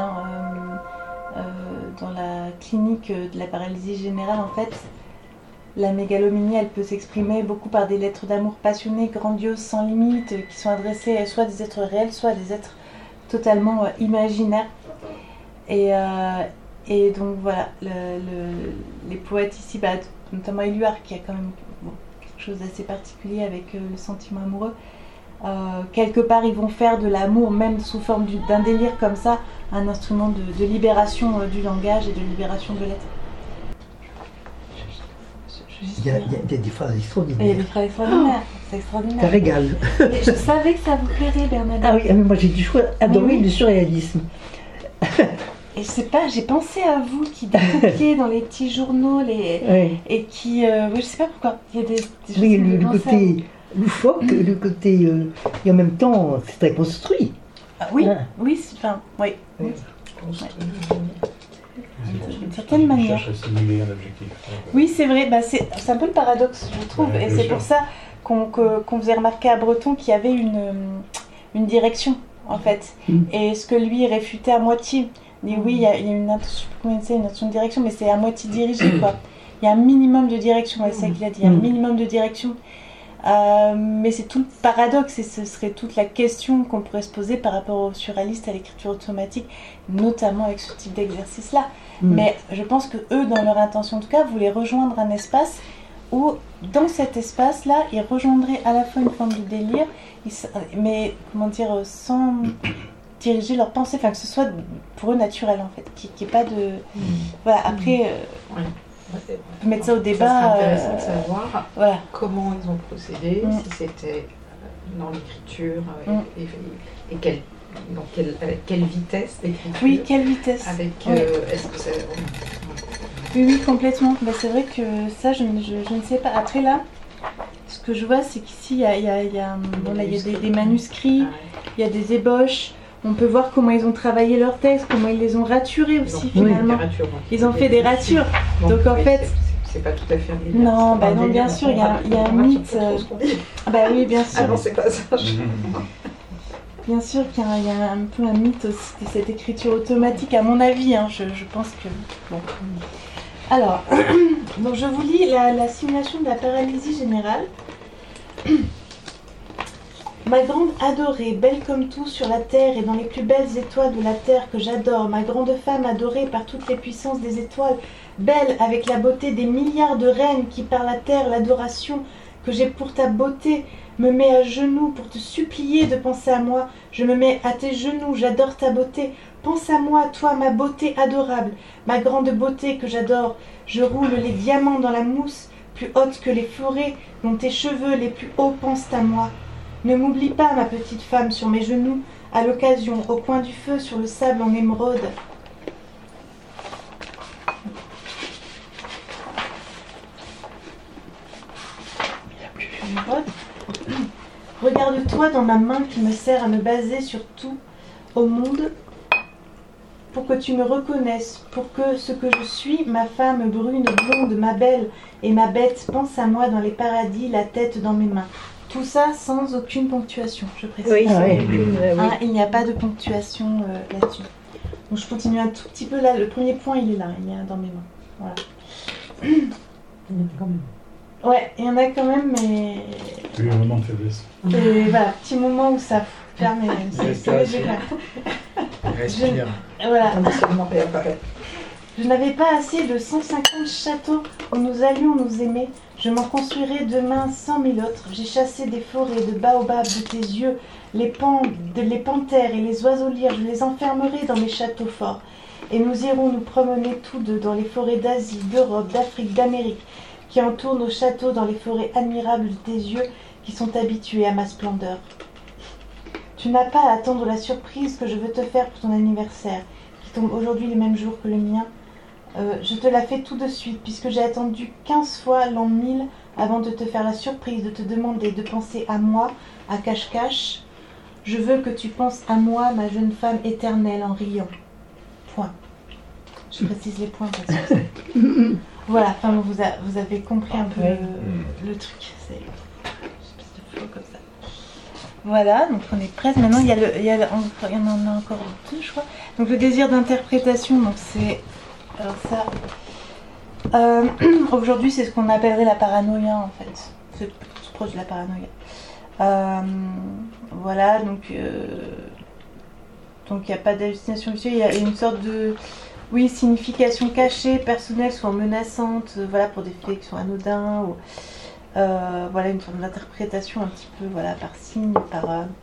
dans la clinique de la paralysie générale en fait. La mégalomanie, elle peut s'exprimer beaucoup par des lettres d'amour passionnées, grandioses, sans limite, qui sont adressées soit à des êtres réels, soit à des êtres totalement imaginaires. Et donc voilà, les poètes ici, notamment Éluard, qui a quand même quelque chose d'assez particulier avec le sentiment amoureux, quelque part ils vont faire de l'amour, même sous forme d'un délire comme ça, un instrument de libération du langage et de libération de l'être. Il y a des phrases extraordinaires. Il y a des phrases extraordinaires, c'est extraordinaire. Ça régale. Mais je savais que ça vous plairait, Bernadette. Ah oui, mais moi j'ai toujours adoré le surréalisme. Et je sais pas, j'ai pensé à vous qui découpiez dans les petits journaux et qui... je sais pas pourquoi. Il y a des oui, le côté loufoque, le côté... et en même temps, c'est très construit. Ah, oui, oui. D'une certaine manière. Cherche à simuler un objectif. Oui, c'est vrai. C'est un peu le paradoxe, je trouve. Et c'est pour ça qu'on faisait remarquer à Breton qu'il y avait une direction, en fait. Et ce que lui réfutait à moitié. Il dit oui, il y a une intention de direction, mais c'est à moitié dirigé, quoi. Il y a un minimum de direction, c'est ça qu'il a dit. Il y a un minimum de direction. Mais c'est tout le paradoxe et ce serait toute la question qu'on pourrait se poser par rapport aux surréalistes à l'écriture automatique, notamment avec ce type d'exercice-là. Mais je pense que eux, dans leur intention en tout cas, voulaient rejoindre un espace où, dans cet espace-là, ils rejoindraient à la fois une forme de délire, mais comment dire, sans diriger leur pensée, enfin que ce soit pour eux naturel en fait, qu'il n'y ait pas de... Voilà, après... on peut mettre ça au débat. C'est intéressant de savoir comment ils ont procédé, si c'était dans l'écriture et avec quelle vitesse d'écriture. Oui, quelle vitesse. Avec, est-ce que c'est... Oui, complètement. C'est vrai que ça, je ne sais pas. Après là, ce que je vois, c'est qu'ici, il y a des manuscrits, il y a des ébauches. On peut voir comment ils ont travaillé leurs textes, comment ils les ont raturés aussi finalement. Ils ont fait des ratures. Donc en fait, c'est pas tout à fait un délire. Non, non, bien sûr, il y a un mythe. Oui, bien sûr. Ah non, c'est pas ça. Bien sûr qu'il y a un peu un mythe aussi de cette écriture automatique, à mon avis. Je pense que. Bon. Alors, donc je vous lis la simulation de la paralysie générale. Ma grande adorée, belle comme tout sur la terre et dans les plus belles étoiles de la terre que j'adore, ma grande femme adorée par toutes les puissances des étoiles, belle avec la beauté des milliards de reines qui par la terre l'adoration que j'ai pour ta beauté, me mets à genoux pour te supplier de penser à moi. Je me mets à tes genoux, j'adore ta beauté. Pense à moi, toi, ma beauté adorable, ma grande beauté que j'adore. Je roule les diamants dans la mousse, plus haute que les forêts, dont tes cheveux les plus hauts pensent à moi. Ne m'oublie pas, ma petite femme, sur mes genoux, à l'occasion, au coin du feu, sur le sable en émeraude. Regarde-toi dans ma main qui me sert à me baser sur tout au monde, pour que tu me reconnaisses, pour que ce que je suis, ma femme brune, blonde, ma belle et ma bête, pense à moi dans les paradis, la tête dans mes mains. Tout ça sans aucune ponctuation, je précise. Oui, il n'y a pas de ponctuation là-dessus. Donc je continue un tout petit peu là. Le premier point, il est là, il est dans mes mains. Voilà. Il y en a quand même. Ouais, il y en a quand même, mais... Il y a eu un moment de faiblesse. Et voilà, petit moment où ça ferme et Respire. Voilà. Absolument réapparaît. Je n'avais pas assez de 150 châteaux où nous allions nous aimer. Je m'en construirai demain 100 000 autres. J'ai chassé des forêts de baobabs de tes yeux, les panthères et les oiseaux lyres. Je les enfermerai dans mes châteaux forts. Et nous irons nous promener tous deux dans les forêts d'Asie, d'Europe, d'Afrique, d'Amérique, qui entourent nos châteaux, dans les forêts admirables de tes yeux qui sont habitués à ma splendeur. Tu n'as pas à attendre la surprise que je veux te faire pour ton anniversaire, qui tombe aujourd'hui le même jour que le mien. Je te la fais tout de suite, puisque j'ai attendu 15 fois l'an 1000 avant de te faire la surprise, de te demander de penser à moi, à cache-cache. Je veux que tu penses à moi, ma jeune femme éternelle, en riant. Point. Je précise les points parce que voilà, enfin vous avez compris un peu le truc. C'est une espèce de flow comme ça. Voilà, donc on est prête. Maintenant, il y en a encore deux, je crois. Donc le désir d'interprétation, donc c'est... Alors ça... aujourd'hui, c'est ce qu'on appellerait la paranoïa, en fait. C'est proche de la paranoïa. Voilà, donc il n'y a pas d'hallucination visuelle, il y a une sorte de... Oui, signification cachée, personnelle, soit menaçante, voilà, pour des faits qui sont anodins, ou voilà, une sorte d'interprétation un petit peu, voilà, par signe, par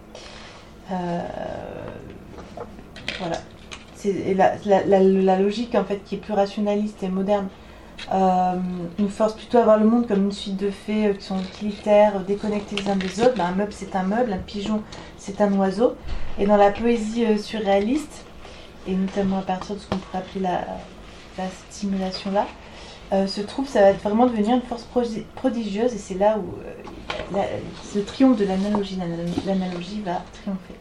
voilà. C'est la logique en fait qui est plus rationaliste et moderne nous force plutôt à voir le monde comme une suite de faits qui sont utilitaires, déconnectés les uns des autres. Un meuble c'est un meuble, un pigeon c'est un oiseau. Et dans la poésie surréaliste, et notamment à partir de ce qu'on pourrait appeler la stimulation-là, se trouve, ça va vraiment devenir une force prodigieuse, et c'est là où ce triomphe de l'analogie va triompher.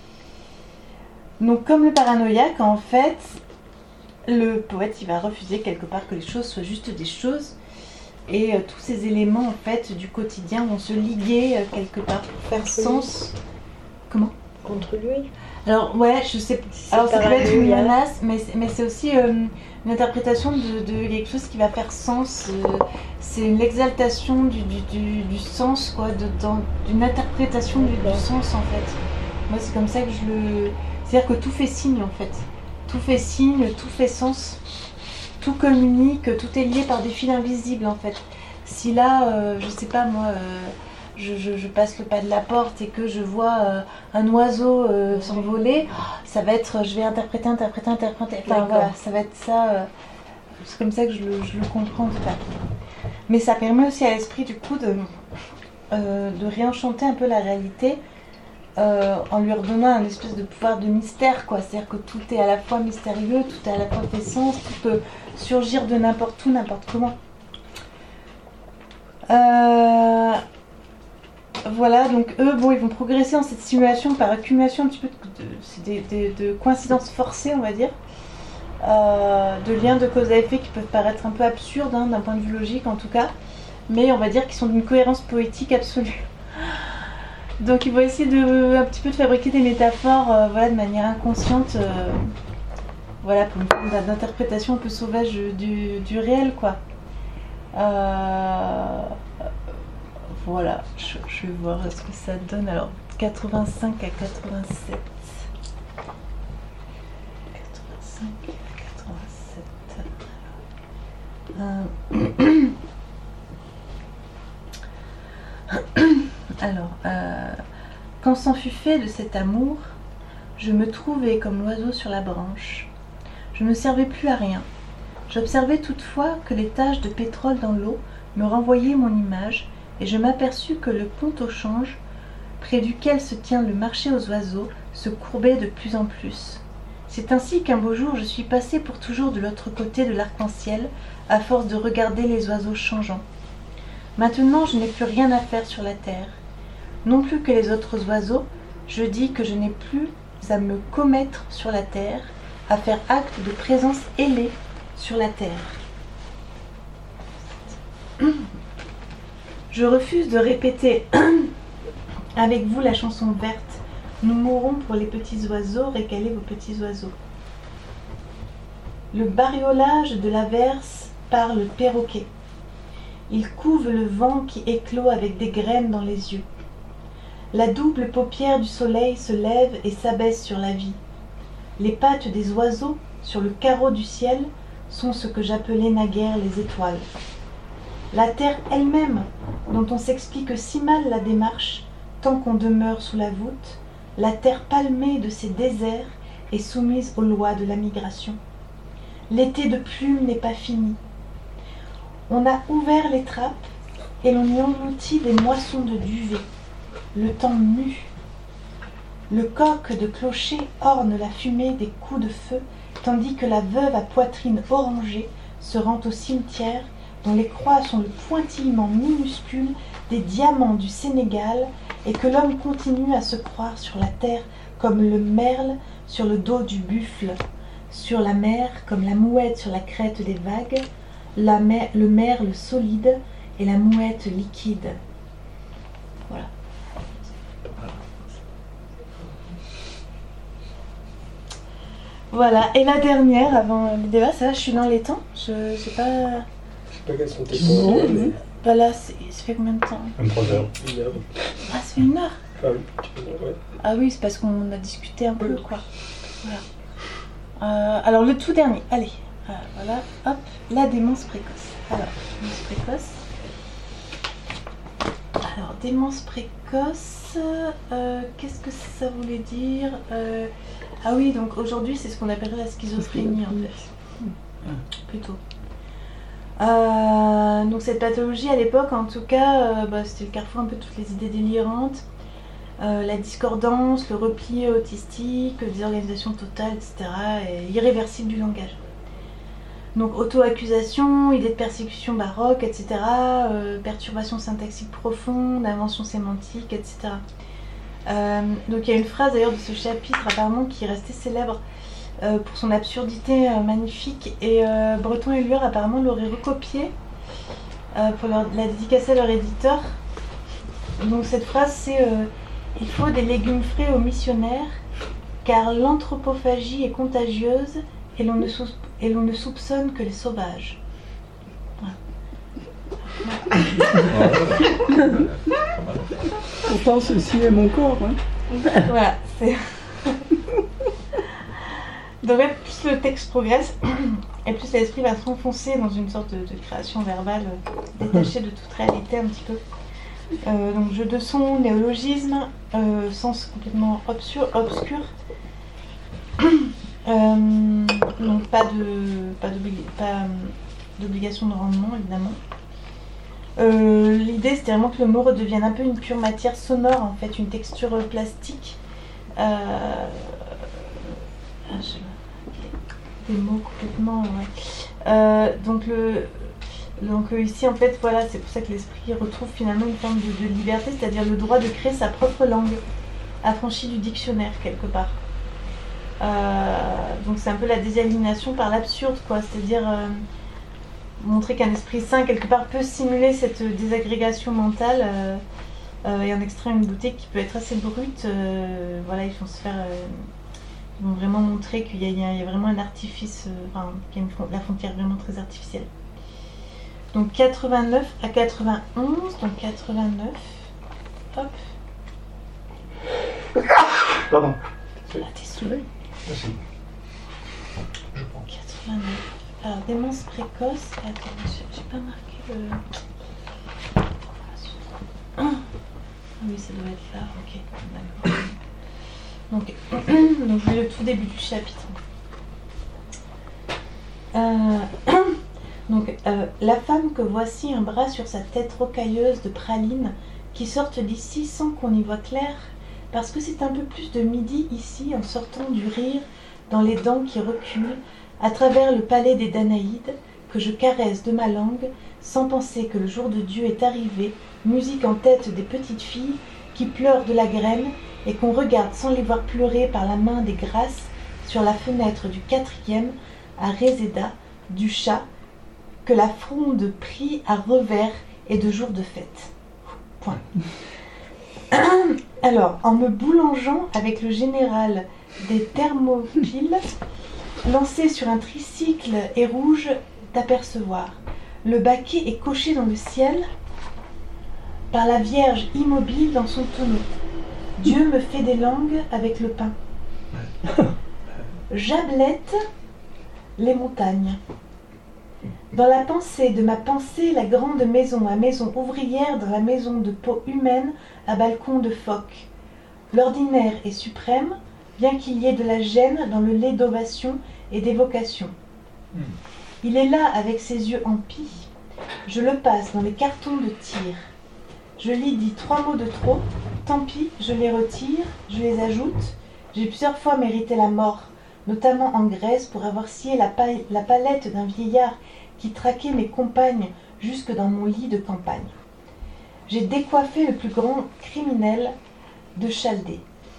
Donc comme le paranoïaque, en fait, le poète il va refuser quelque part que les choses soient juste des choses, et tous ces éléments en fait du quotidien vont se liguer quelque part pour faire sens. Comment ? Contre lui. Alors ouais, je sais. Alors ça peut être une menace, mais c'est aussi une interprétation de quelque chose qui va faire sens. C'est une exaltation du sens, quoi, d'une interprétation du sens en fait. Moi c'est comme ça que je le... C'est-à-dire que tout fait signe en fait. Tout fait signe, tout fait sens. Tout communique, tout est lié par des fils invisibles en fait. Si là, je sais pas moi... Je passe le pas de la porte et que je vois un oiseau s'envoler, ça va être, je vais interpréter, enfin voilà, ça va être ça, c'est comme ça que je le comprends tout à fait. Mais ça permet aussi à l'esprit du coup de réenchanter un peu la réalité en lui redonnant un espèce de pouvoir de mystère, quoi. C'est-à-dire que tout est à la fois mystérieux, tout est à la fois fait sens, tout peut surgir de n'importe où, n'importe comment. Voilà, donc eux, bon, ils vont progresser dans cette simulation par accumulation un petit peu de coïncidences forcées, on va dire, de liens de cause à effet qui peuvent paraître un peu absurdes, hein, d'un point de vue logique en tout cas, mais on va dire qu'ils sont d'une cohérence poétique absolue. Donc ils vont essayer un petit peu de fabriquer des métaphores, voilà, de manière inconsciente, voilà, pour une forme d'interprétation un peu sauvage du réel, quoi. Voilà, je vais voir ce que ça donne. Alors, 85 à 87. 85 à 87. Alors, Quand s'en fut fait de cet amour, je me trouvais comme l'oiseau sur la branche. Je ne servais plus à rien. J'observais toutefois que les taches de pétrole dans l'eau me renvoyaient mon image, et je m'aperçus que le pont au change, près duquel se tient le marché aux oiseaux, se courbait de plus en plus. C'est ainsi qu'un beau jour je suis passée pour toujours de l'autre côté de l'arc-en-ciel, à force de regarder les oiseaux changeants. Maintenant je n'ai plus rien à faire sur la terre. Non plus que les autres oiseaux, je dis que je n'ai plus à me commettre sur la terre, à faire acte de présence ailée sur la terre. Je refuse de répéter avec vous la chanson verte. Nous mourrons pour les petits oiseaux, récalez vos petits oiseaux. Le bariolage de l'averse par le perroquet. Il couve le vent qui éclot avec des graines dans les yeux. La double paupière du soleil se lève et s'abaisse sur la vie. Les pattes des oiseaux, sur le carreau du ciel, sont ce que j'appelais naguère les étoiles. La terre elle-même, dont on s'explique si mal la démarche, tant qu'on demeure sous la voûte, la terre palmée de ses déserts est soumise aux lois de la migration. L'été de plumes n'est pas fini. On a ouvert les trappes et l'on y engloutit des moissons de duvet. Le temps mue. Le coq de clocher orne la fumée des coups de feu, tandis que la veuve à poitrine orangée se rend au cimetière, dont les croix sont le pointillement minuscule des diamants du Sénégal, et que l'homme continue à se croire sur la terre comme le merle sur le dos du buffle, sur la mer comme la mouette sur la crête des vagues, le merle solide et la mouette liquide. Voilà. Voilà, et la dernière, avant le débat, ça va, je suis dans les temps, je sais pas... Je sais pas quels sont tes points. Bah là, ça fait combien de temps? 23 heures. 1 heure. Ah, ça fait 1 heure? Ah oui, un petit peu, ouais. Ah oui, c'est parce qu'on a discuté un peu, quoi. Voilà. Alors, le tout dernier, allez. Voilà, hop, la démence précoce. Alors, démence précoce. Alors, démence précoce, qu'est-ce que ça voulait dire? Ah oui, donc aujourd'hui, c'est ce qu'on appellerait la schizophrénie, en fait. Plutôt. Donc cette pathologie à l'époque, en tout cas, c'était le carrefour un peu de toutes les idées délirantes, la discordance, le repli autistique, la désorganisation totale, etc. et irréversible du langage. Donc auto-accusation, idée de persécution baroque, etc. Perturbation syntaxique profonde, invention sémantique, etc. Donc il y a une phrase d'ailleurs de ce chapitre apparemment qui est restée célèbre pour son absurdité magnifique, et Breton et Lueur apparemment l'auraient recopié pour la dédicacer à leur éditeur. Donc cette phrase c'est il faut des légumes frais aux missionnaires car l'anthropophagie est contagieuse et l'on ne soupçonne que les sauvages. Pourtant, ceci est mon corps. Hein. Voilà, c'est... Donc plus le texte progresse, et plus l'esprit va s'enfoncer dans une sorte de création verbale détachée de toute réalité un petit peu. Donc jeu de son, néologisme, sens complètement obscur. Donc pas d'obligation de rendement évidemment. L'idée c'était vraiment que le mot redevienne un peu une pure matière sonore en fait, une texture plastique. Des mots complètement donc ici en fait voilà, c'est pour ça que l'esprit retrouve finalement une forme de liberté, c'est-à-dire le droit de créer sa propre langue affranchie du dictionnaire quelque part. Donc c'est un peu la désaliénation par l'absurde quoi, c'est-à-dire montrer qu'un esprit sain quelque part peut simuler cette désagrégation mentale et en extraire une beauté qui peut être assez brute. Voilà, ils vont vraiment montrer qu'il y a vraiment un artifice, qu'il y a la frontière vraiment très artificielle. Donc 89 à 91, donc 89, hop. Pardon. Ah, t'es saoulé. Merci. Je pense. 89. Alors, démence précoce. Attends, j'ai pas marqué le... Oui, ça doit être là, ok, d'accord. Donc je lis le tout début du chapitre. La femme que voici un bras sur sa tête rocailleuse de praline qui sortent d'ici sans qu'on y voit clair, parce que c'est un peu plus de midi ici en sortant du rire dans les dents qui reculent à travers le palais des Danaïdes que je caresse de ma langue sans penser que le jour de Dieu est arrivé, musique en tête des petites filles qui pleurent de la graine et qu'on regarde sans les voir pleurer par la main des grâces sur la fenêtre du 4e à Réséda du chat que la fronde prie à revers et de jour de fête. Point. Alors, en me boulangeant avec le général des Thermopyles, lancé sur un tricycle et rouge d'apercevoir. Le baquet est coché dans le ciel par la Vierge immobile dans son tonneau. Dieu me fait des langues avec le pain. J'ablette les montagnes. Dans la pensée de ma pensée, la grande maison à maison ouvrière dans la maison de peau humaine à balcon de phoque. L'ordinaire est suprême, bien qu'il y ait de la gêne dans le lait d'ovation et d'évocation. Il est là avec ses yeux en pie. Je le passe dans les cartons de tir. Je lui dis 3 mots de trop, tant pis, je les retire, je les ajoute. J'ai plusieurs fois mérité la mort, notamment en Grèce, pour avoir scié la palette d'un vieillard qui traquait mes compagnes jusque dans mon lit de campagne. J'ai décoiffé le plus grand criminel de Chaldée.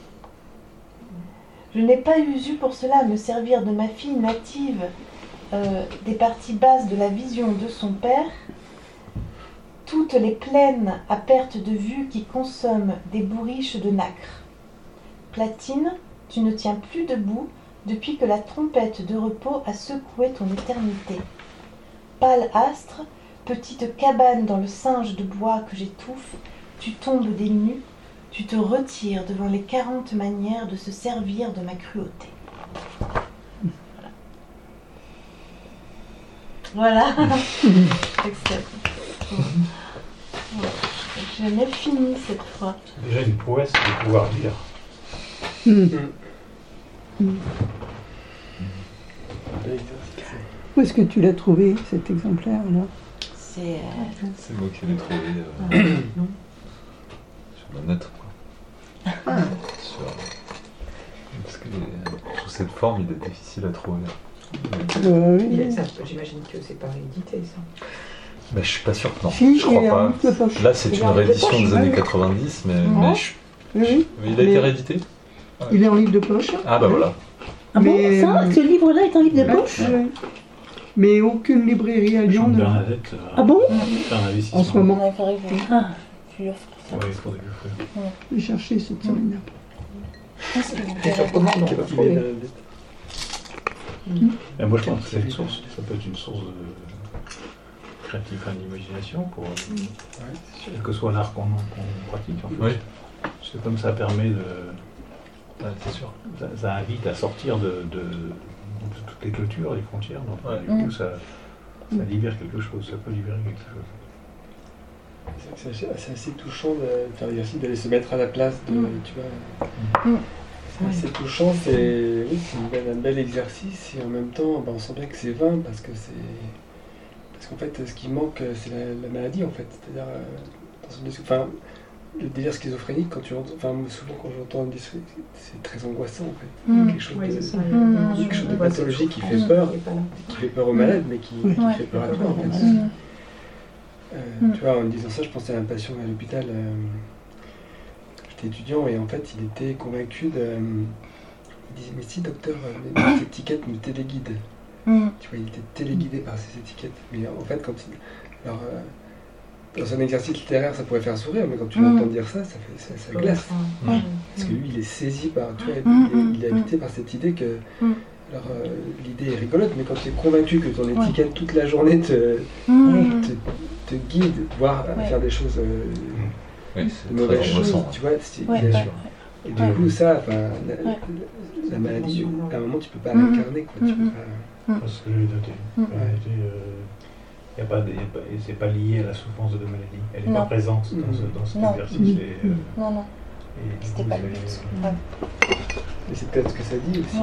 Je n'ai pas eu pour cela à me servir de ma fille native des parties basses de la vision de son père, toutes les plaines à perte de vue qui consomment des bourriches de nacre. Platine, tu ne tiens plus debout depuis que la trompette de repos a secoué ton éternité. Pâle astre, petite cabane dans le singe de bois que j'étouffe, tu tombes des nues, tu te retires devant les 40 manières de se servir de ma cruauté. Voilà. J'ai jamais fini cette fois. C'est déjà une prouesse de pouvoir lire. Où est-ce que tu l'as trouvé, cet exemplaire-là? C'est moi qui l'ai trouvé sur le net. Parce que sous cette forme, il est difficile à trouver. J'imagine que c'est pas réédité, ça. Mais je suis pas sûr que non. Si, je crois pas. Là, c'est une réédition des années 90, mais il a été réédité. Il est en livre de poche. Ah bah voilà. Ah bon, ça, ce livre-là est en livre de poche. Mais aucune librairie à Lyon ne... Ah bon? En ce moment. Je vais chercher cette semaine-là. Moi je pense que c'est une source, ça peut être une source de créative, d'imagination pour quel que soit l'art qu'on pratique en fait. Oui. C'est comme ça permet de... c'est sûr. Ça invite à sortir de toutes les clôtures, les frontières, donc du coup ça libère quelque chose, ça peut libérer quelque chose. C'est assez touchant de faire l'exercice, d'aller se mettre à la place de... Tu vois, c'est touchant, c'est un bel exercice et en même temps on sent bien que c'est vain parce qu'en fait ce qui manque c'est la maladie en fait, c'est-à-dire le délire schizophrénique quand tu souvent quand j'entends c'est très angoissant en fait, quelque chose de pathologique qui fait peur aux malades mais qui fait peur à toi en fait. Tu vois, en disant ça, je pensais à un patient à l'hôpital. J'étais étudiant et en fait, il était convaincu de. Il disait, mais si docteur, mes étiquettes me téléguident. Tu vois, il était téléguidé par ces étiquettes. Mais en fait, quand il. Alors, dans un exercice littéraire, ça pourrait faire sourire, mais quand tu l'entends dire ça, ça glace. Parce que lui, il est saisi par. Tu vois, il est habité par cette idée que. Alors, l'idée est rigolote, mais quand tu es convaincu que ton étiquette toute la journée te guide, voire à faire des choses, de mauvaises choses, tu vois, et du coup, ça, la maladie, à un moment, tu peux pas l'incarner, quoi. Tu peux pas... C'est ce que j'ai noté. c'est pas lié à la souffrance de la maladie. Elle n'est pas présente dans cet exercice. Non. C'était pas le but. Mais c'est peut-être ce que ça dit aussi.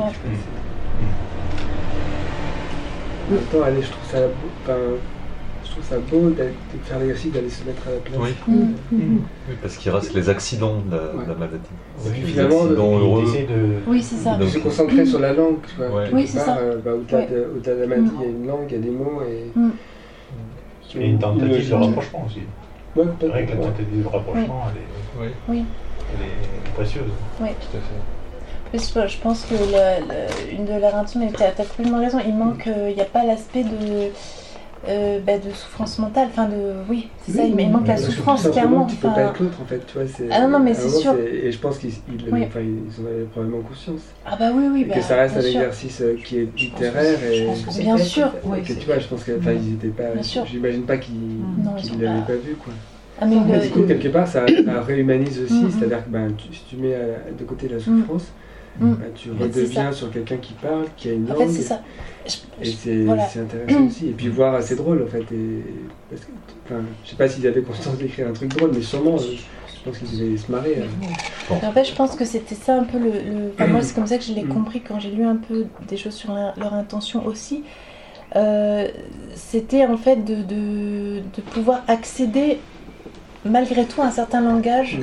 En même temps, allez, je trouve ça beau de faire l'exercice d'aller se mettre à la place. Oui, parce qu'il reste les accidents de la maladie. Parce que finalement, heureux. Oui, c'est ça. De se concentrer sur la langue. Tu vois. Oui, c'est ça. Au-delà de la maladie, il y a une langue, il y a des mots. Et une tentative de rapprochement aussi. Ouais, c'est vrai que la tentative de rapprochement, elle est précieuse. Oui, tout à fait. Je pense que une de leurs intimes, tu as complètement raison, il manque, il n'y a pas l'aspect de souffrance mentale, c'est ça, il manque la souffrance, clairement. Tu peux pas être l'autre, en fait, tu vois. Non, mais c'est sûr. Et je pense qu'ils en avaient probablement conscience. Ah bah oui. Et que ça reste un exercice qui est littéraire. Bien sûr. Que tu vois, je pense qu'ils n'étaient pas... J'imagine pas qu'ils ne l'avaient pas vu, quoi. Mais du coup, quelque part, ça réhumanise aussi, c'est-à-dire que si tu mets de côté la souffrance, tu redeviens sur quelqu'un qui parle, qui a une langue. En fait, c'est ça. Et c'est intéressant aussi. Et puis voir, c'est drôle en fait. Parce que, je sais pas s'ils avaient conscience d'écrire un truc drôle, mais sûrement, je pense qu'ils devaient se marrer. En fait, je pense que c'était ça un peu moi, c'est comme ça que je l'ai compris quand j'ai lu un peu des choses sur leur intention aussi. C'était en fait de pouvoir accéder malgré tout à un certain langage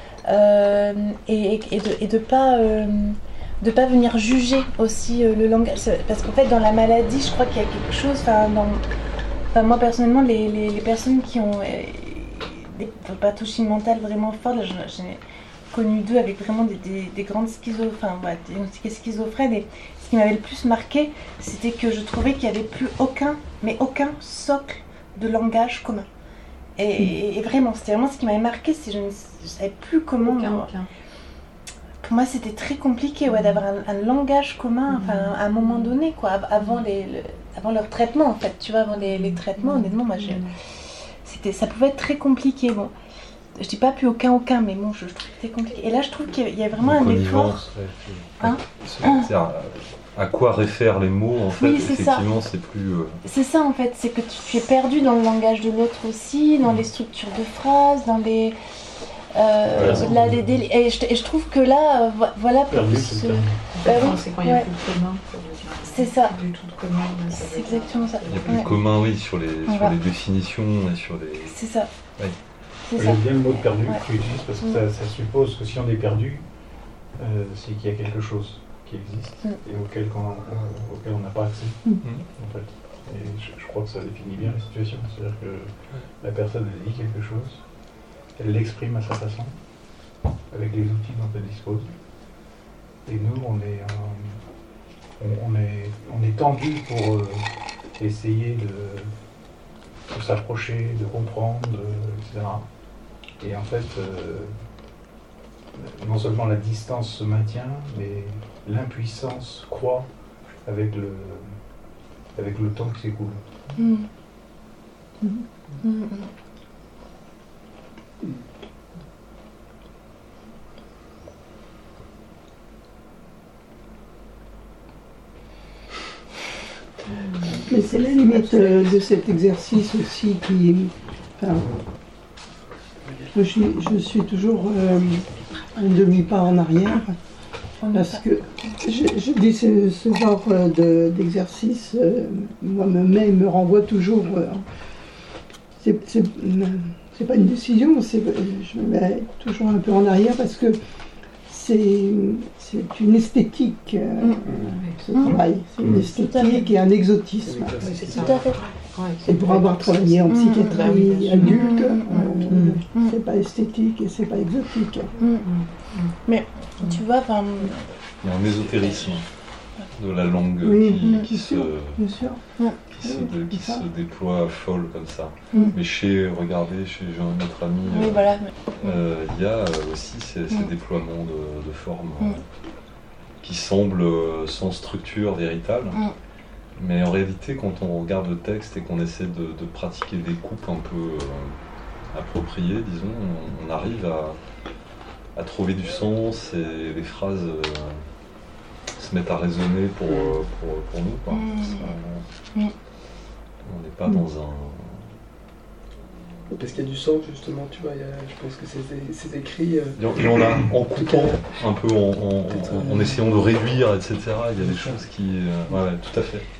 et de pas venir juger aussi le langage, parce qu'en fait dans la maladie je crois qu'il y a quelque chose, moi personnellement les personnes qui ont des pathologies mentales vraiment fortes, j'ai connu 2 avec vraiment des grandes schizophrènes, et ce qui m'avait le plus marqué c'était que je trouvais qu'il n'y avait plus aucun socle de langage commun. Et vraiment, c'était vraiment ce qui m'avait marqué, c'est que je ne savais plus comment... Aucun. Pour moi, c'était très compliqué d'avoir un langage commun, à un moment donné, quoi, avant leur traitement, en fait. Tu vois, avant les traitements, honnêtement, moi, ça pouvait être très compliqué. Bon, je dis pas plus aucun, mais bon, je trouve que c'était compliqué. Et là, je trouve qu'il y a vraiment un effort... À quoi réfèrent les mots, en fait, oui, effectivement, c'est plus... C'est ça, en fait, c'est que tu es perdu dans le langage de l'autre aussi, dans les structures de phrases, dans les... et je trouve que là, voilà... c'est quand il y a plus de commun. C'est ça. Du tout de commun. C'est exactement ça. Il y a plus de commun, oui, sur les définitions et sur les... C'est ça. Oui. J'aime bien le mot de perdu que tu utilises, parce que ça suppose que si on est perdu, c'est qu'il y a quelque chose qui existe et auquel on n'a pas accès, en fait. Et je crois que ça définit bien la situation. C'est-à-dire que la personne, elle dit quelque chose, elle l'exprime à sa façon, avec les outils dont elle dispose. Et nous, on est tendu pour essayer de s'approcher, de comprendre, etc. Et en fait, non seulement la distance se maintient, mais l'impuissance croît avec le temps qui s'écoule. Mais c'est la limite de cet exercice aussi qui... je suis toujours un demi-pas en arrière, parce que je dis ce genre d'exercice, moi, me renvoie toujours... c'est pas une décision, je me mets toujours un peu en arrière, parce que c'est une esthétique, ce travail. C'est une esthétique et un exotisme. Tout à fait. Et pour avoir travaillé en psychiatrie adulte, c'est pas esthétique et c'est pas exotique. Mais tu vois, il y a un ésotérisme de la langue qui se déploie folle comme ça. Mais regardez, chez notre ami, il y a aussi ces déploiements de formes qui semblent sans structure véritable. Mais en réalité, quand on regarde le texte et qu'on essaie de pratiquer des coupes un peu appropriées, disons, on arrive à trouver du sens et les phrases se mettent à résonner pour nous, quoi. On n'est pas dans un... Parce qu'il y a du sens, justement, tu vois, je pense que ces écrits... Il y en a, en coupant un peu, en essayant de réduire, etc. Il y a des choses qui... ouais, tout à fait.